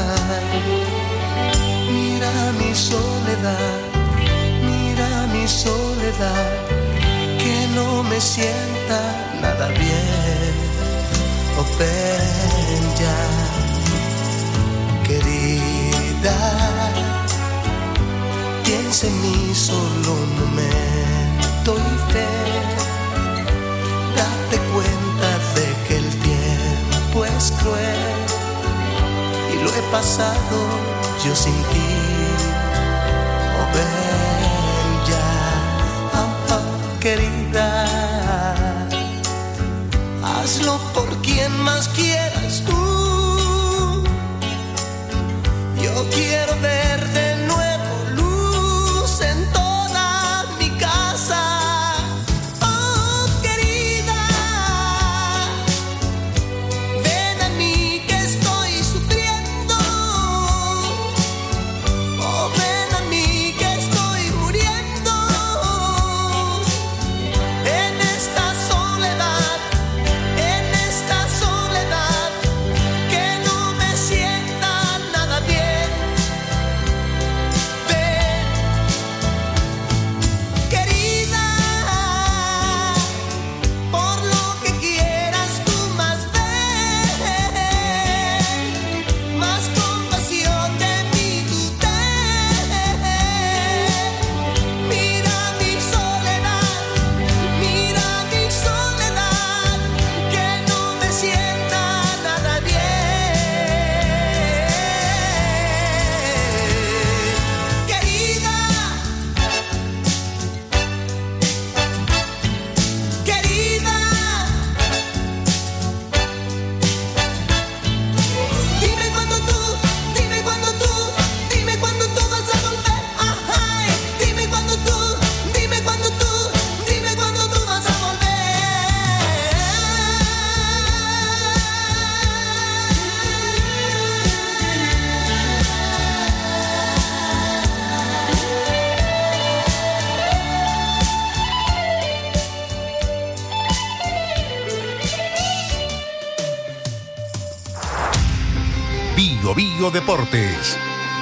Speaker 2: Mira mi soledad, mira mi soledad, que no me sienta nada bien. Oh, ven ya, querida, piensa en mí solo un momento y fe. Date cuenta de que el tiempo es cruel y lo he pasado yo sin ti. Oh, ven ya, oh, oh, querida, hazlo por quien más quieras tú. Yo quiero ver de nuevo luz en toda mi casa. Oh, querida, ven a mí que estoy sufriendo. Oh, ven a mí que estoy muriendo en esta soledad, en esta soledad que no me sienta nada bien. Ven, querida, por lo que quieras tú más ven, más compasión de mí tú ten. Mira mi soledad, mira mi soledad, que no me sienta nada bien. Querida, querida, dime cuándo tú, dime cuándo tú, dime cuándo tú vas a volver. Ay, dime cuándo tú, dime cuándo tú, dime cuándo tú vas a
Speaker 6: Bio Bio Deportes.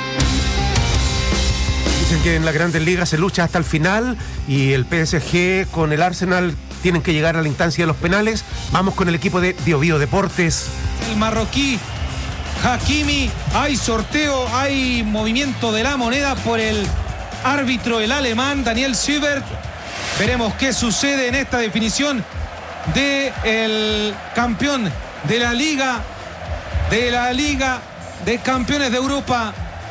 Speaker 4: Dicen que en las Grandes Ligas se lucha hasta el final y el P S G con el Arsenal tienen que llegar a la instancia de los penales. Vamos con el equipo de Bio Bio Deportes.
Speaker 20: El marroquí Hakimi, hay sorteo, hay movimiento de la moneda por el árbitro, el alemán Daniel Sübert. Veremos qué sucede en esta definición del campeón de la Liga, de la Liga de Campeones de Europa.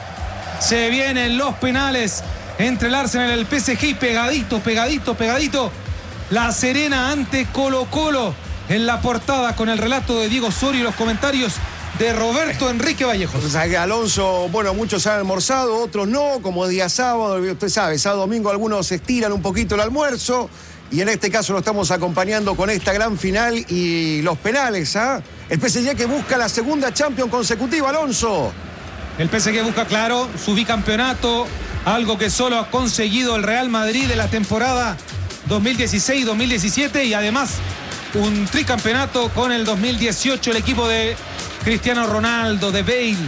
Speaker 20: Se vienen los penales entre el Arsenal y el P S G, y pegadito, pegadito, pegadito. La Serena ante Colo Colo en la portada, con el relato de Diego Osorio y los comentarios de Roberto Enrique Vallejos.
Speaker 8: O sea, que Alonso, bueno, muchos han almorzado, otros no, como es día sábado, usted sabe, sábado domingo algunos estiran un poquito el almuerzo, y en este caso lo estamos acompañando con esta gran final y los penales, ¿ah? El P S G que busca la segunda Champions consecutiva, Alonso.
Speaker 20: El P S G busca, claro, su bicampeonato, algo que solo ha conseguido el Real Madrid en la temporada dos mil dieciséis dos mil diecisiete, y además un tricampeonato con el dos mil dieciocho, el equipo de Cristiano Ronaldo, de Bale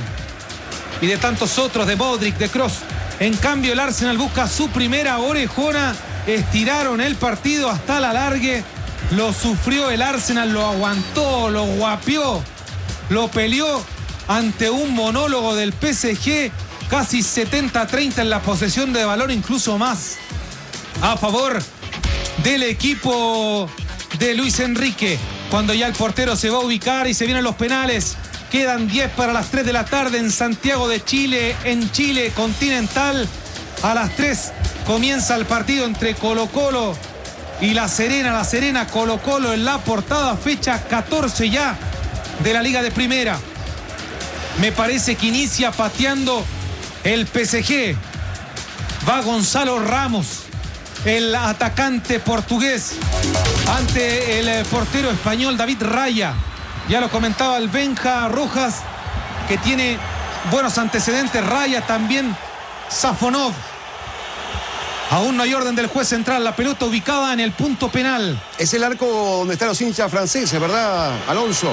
Speaker 20: y de tantos otros, de Modric, de Kroos. En cambio, el Arsenal busca su primera orejona. Estiraron el partido hasta la largue, lo sufrió el Arsenal, lo aguantó, lo guapió, lo peleó ante un monólogo del P S G, casi setenta a treinta en la posesión de balón, incluso más a favor del equipo de Luis Enrique. Cuando ya el portero se va a ubicar y se vienen los penales, quedan diez para las tres de la tarde en Santiago de Chile, en Chile continental. A las tres comienza el partido entre Colo Colo y La Serena. La Serena, Colo Colo en la portada, fecha catorce ya de la Liga de Primera. Me parece que inicia pateando el P S G. Va Gonzalo Ramos, el atacante portugués, ante el portero español David Raya. Ya lo comentaba el Benja Rojas, que tiene buenos antecedentes. Raya también, Safonov. Aún no hay orden del juez central. La pelota ubicada en el punto penal.
Speaker 8: Es el arco donde están los hinchas franceses, ¿verdad, Alonso?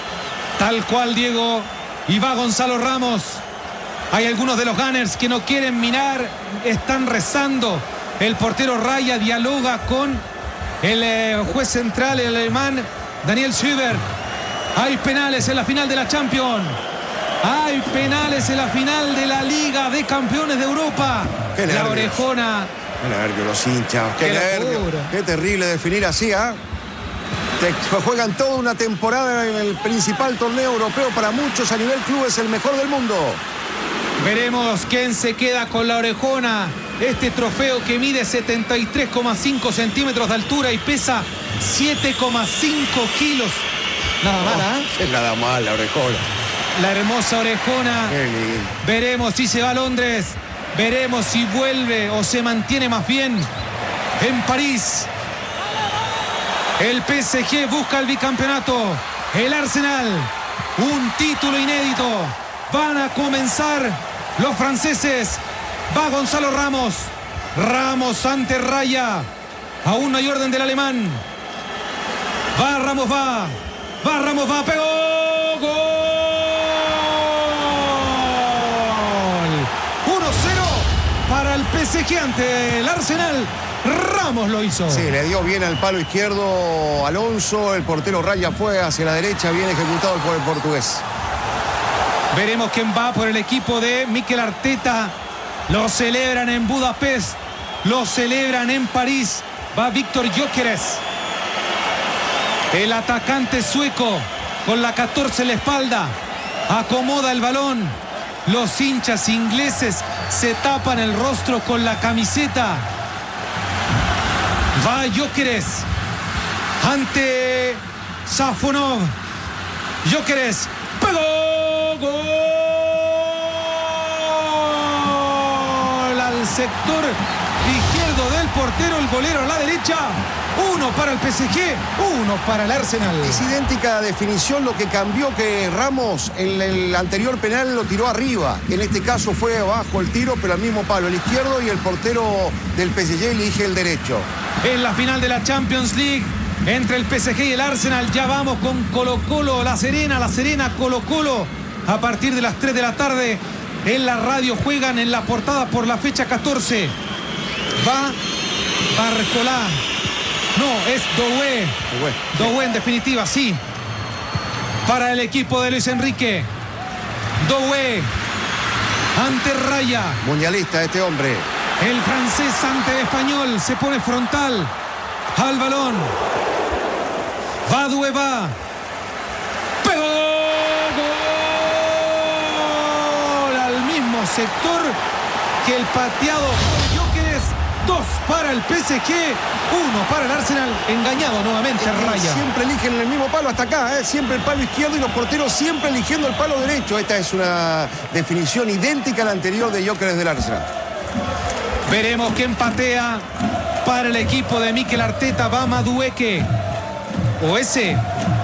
Speaker 20: Tal cual, Diego. Y va Gonzalo Ramos. Hay algunos de los Gunners que no quieren mirar, están rezando. El portero Raya dialoga con el eh, juez central, el alemán Daniel Sübert. Hay penales en la final de la Champions. Hay penales en la final de la Liga de Campeones de Europa.
Speaker 8: Qué
Speaker 20: la
Speaker 8: nervios.
Speaker 20: orejona.
Speaker 8: Qué nervios los hinchas. Qué,
Speaker 20: Qué
Speaker 8: nervios.
Speaker 20: locura.
Speaker 8: Qué terrible definir así, ¿ah? Te juegan toda una temporada en el principal torneo europeo. Para muchos a nivel club es el mejor del mundo.
Speaker 20: Veremos quién se queda con la orejona. Este trofeo que mide setenta y tres coma cinco centímetros de altura y pesa siete coma cinco kilos. Nada mal, ¿ah?
Speaker 8: ¿eh? Es nada mal la orejona.
Speaker 20: La hermosa orejona.
Speaker 8: Qué lindo.
Speaker 20: Veremos si se va a Londres. Veremos si vuelve o se mantiene más bien en París. El P S G busca el bicampeonato. El Arsenal, un título inédito. Van a comenzar los franceses. Va Gonzalo Ramos. Ramos ante Raya. Aún no hay orden del alemán. Va Ramos, va. Va Ramos, va. Pegó. Gol. uno cero para el P S G ante el Arsenal. Ramos lo hizo.
Speaker 8: Sí, le dio bien al palo izquierdo Alonso. El portero Raya fue hacia la derecha, bien ejecutado por el portugués.
Speaker 20: Veremos quién va por el equipo de Mikel Arteta. Lo celebran en Budapest. Lo celebran en París. Va Víctor Gyökeres. El atacante sueco con la catorce en la espalda. Acomoda el balón. Los hinchas ingleses se tapan el rostro con la camiseta. Va Gyökeres ante Safonov. Gyökeres pegó. Gol al sector izquierdo del portero. El golero a la derecha. Uno para el P S G, uno para el Arsenal.
Speaker 8: Es idéntica definición, lo que cambió que Ramos en el anterior penal lo tiró arriba. En este caso fue abajo el tiro, pero al mismo palo, el izquierdo, y el portero del P S G elige el derecho.
Speaker 20: En la final de la Champions League, entre el P S G y el Arsenal, ya vamos con Colo-Colo, La Serena, La Serena, Colo-Colo. A partir de las tres de la tarde, en la radio juegan en la portada por la fecha catorce. Va Barcolá. No, es Doué. Doué en definitiva, sí. Para el equipo de Luis Enrique. Doué ante Raya.
Speaker 8: Mundialista este hombre.
Speaker 20: El francés ante el español. Se pone frontal al balón. Va Doué, va. Pegó. Gol al mismo sector que el pateado Gyökeres. Dos para el P S G, uno para el Arsenal. Engañado nuevamente Raya.
Speaker 8: Siempre eligen el mismo palo hasta acá, ¿eh? Siempre el palo izquierdo y los porteros siempre eligiendo el palo derecho. Esta es una definición idéntica a la anterior de Gyökeres del Arsenal.
Speaker 20: Veremos quién patea para el equipo de Mikel Arteta. Va Madueke. O ese.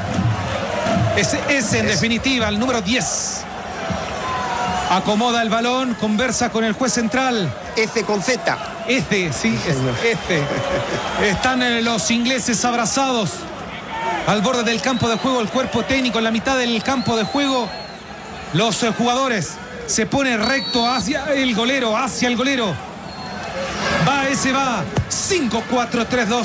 Speaker 20: Ese, ese en es. definitiva, el número diez. Acomoda el balón, conversa con el juez central.
Speaker 8: F con Z.
Speaker 20: Este, sí, es este. Están los ingleses abrazados al borde del campo de juego, el cuerpo técnico en la mitad del campo de juego. Los jugadores se ponen recto hacia el golero, hacia el golero. Va, ese va. cinco, cuatro, tres, dos,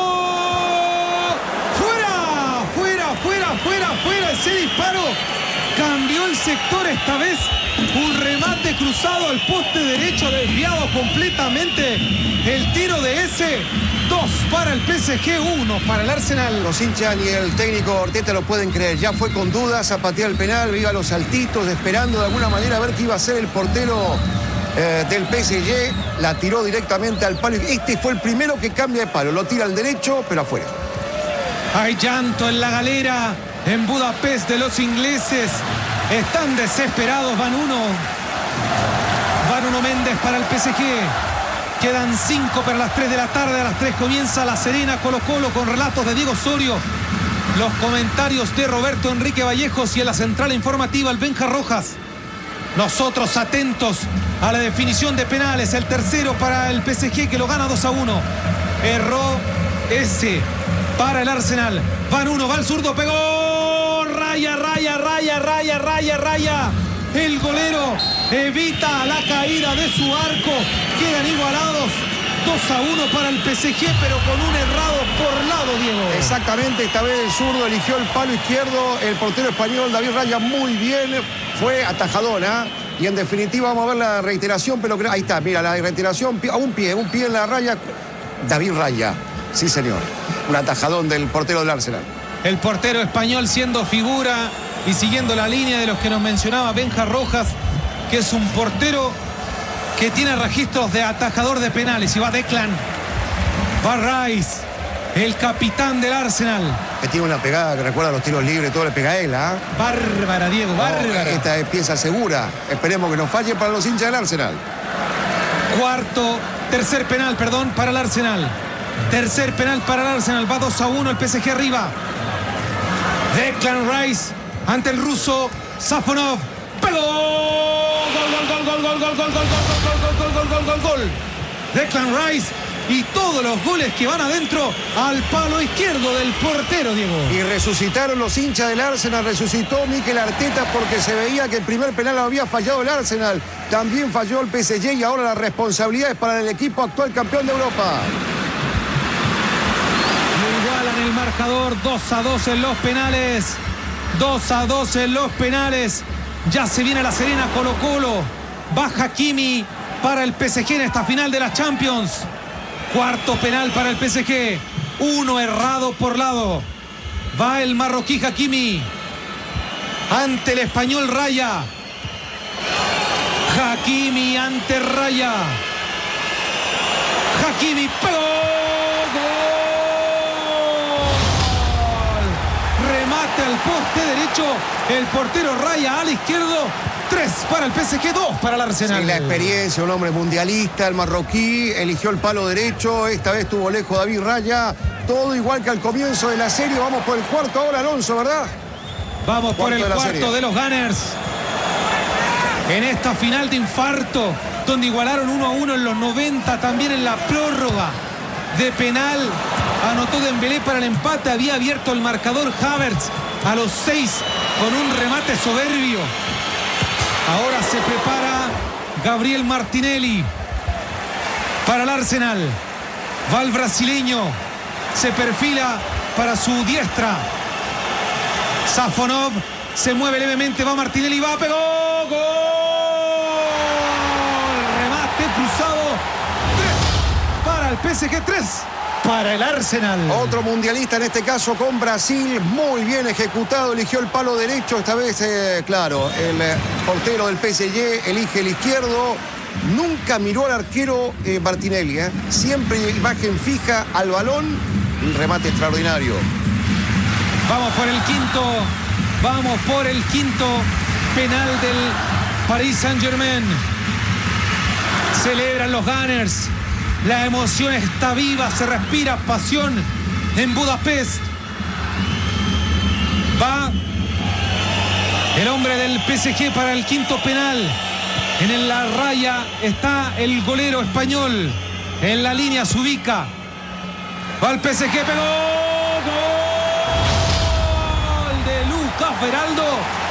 Speaker 20: uno. ¡Fuera! ¡Fuera, fuera, fuera, fuera! Ese disparo cambió el sector esta vez. Un remate cruzado al poste derecho, desviado completamente. El tiro de ese. Dos para el P S G, uno para el Arsenal.
Speaker 8: Los hinchas ni el técnico Orteta lo pueden creer. Ya fue con dudas a patear el penal, iba a los saltitos, esperando de alguna manera a ver qué iba a hacer el portero eh, del P S G. La tiró directamente al palo. Este fue el primero que cambia de palo. Lo tira al derecho, pero afuera.
Speaker 20: Hay llanto en la galera en Budapest de los ingleses. Están desesperados, van uno. Van uno Méndez para el P S G. Quedan cinco para las tres de la tarde. A las tres comienza La Serena, Colo-Colo, con relatos de Diego Osorio. Los comentarios de Roberto Enrique Vallejos y en la central informativa el Benja Rojas. Nosotros atentos a la definición de penales. El tercero para el P S G, que lo gana dos a uno. Erró ese para el Arsenal. Van uno, va el zurdo, pegó. Raya, raya, raya, raya, raya, raya. El golero evita la caída de su arco. Quedan igualados. dos a uno para el P S G, pero con un errado por lado, Diego.
Speaker 8: Exactamente, esta vez el zurdo eligió el palo izquierdo. El portero español David Raya muy bien, fue atajadona. Y en definitiva vamos a ver la reiteración, pero ahí está, mira, la reiteración, a un pie, un pie en la raya. David Raya, sí señor, un atajadón del portero del Arsenal.
Speaker 20: El portero español siendo figura y siguiendo la línea de los que nos mencionaba Benja Rojas, que es un portero que tiene registros de atajador de penales. Y va Declan, va Rice, el capitán del Arsenal.
Speaker 8: Que tiene una pegada que recuerda los tiros libres, todo le pega a él, ¿ah? ¿eh?
Speaker 20: Bárbara, Diego,
Speaker 8: no,
Speaker 20: bárbara.
Speaker 8: Esta es pieza segura. Esperemos que no falle para los hinchas del Arsenal.
Speaker 20: Cuarto, tercer penal, perdón, para el Arsenal. Tercer penal para el Arsenal. Va dos a uno el P S G arriba. Declan Rice ante el ruso Safonov. ¡Pegó! ¡Gol, gol, gol, gol, gol, gol, gol, gol, gol, gol, gol, gol, gol, gol, gol! Declan Rice y todos los goles que van adentro al palo izquierdo del portero, Diego.
Speaker 8: Y resucitaron los hinchas del Arsenal, resucitó Mikel Arteta porque se veía que el primer penal lo había fallado el Arsenal. También falló el P S G y ahora la responsabilidad es para el equipo actual campeón de Europa.
Speaker 20: Igualan el marcador, dos a dos en los penales. dos a dos en los penales. Ya se viene la Serena, Colo Colo. Baja Hakimi para el P S G en esta final de la Champions. Cuarto penal para el P S G. Uno errado por lado. Va el marroquí Hakimi ante el español Raya. Hakimi ante Raya. Hakimi pegó. Remate al poste derecho. El portero Raya al izquierdo. Tres para el P S G, dos para el Arsenal.
Speaker 8: Sí, la experiencia, un hombre mundialista, el marroquí, eligió el palo derecho. Esta vez tuvo lejos David Raya. Todo igual que al comienzo de la serie. Vamos por el cuarto ahora, Alonso, ¿verdad?
Speaker 20: Vamos por el
Speaker 8: de
Speaker 20: cuarto
Speaker 8: serie.
Speaker 20: de los Gunners. En esta final de infarto, donde igualaron uno a uno en los noventa, también en la prórroga de penal. Anotó Dembélé para el empate. Había abierto el marcador Havertz a los seis con un remate soberbio. Ahora se prepara Gabriel Martinelli para el Arsenal. Va el brasileño. Se perfila para su diestra. Safonov se mueve levemente. Va Martinelli. Va, pegó. ¡Gol! Remate cruzado. Tres para el P S G. Tres para el Arsenal.
Speaker 8: Otro mundialista en este caso con Brasil, muy bien ejecutado, eligió el palo derecho, esta vez, eh, claro, el eh, portero del P S G elige el izquierdo, nunca miró al arquero eh, Martinelli, eh. Siempre imagen fija al balón, un remate extraordinario.
Speaker 20: Vamos por el quinto, vamos por el quinto penal del Paris Saint-Germain. Celebran los Gunners. La emoción está viva, se respira pasión en Budapest. Va el hombre del P S G para el quinto penal. En la raya está el golero español. En la línea se ubica. Va el P S G, pegó. Gol de Lucas Beraldo.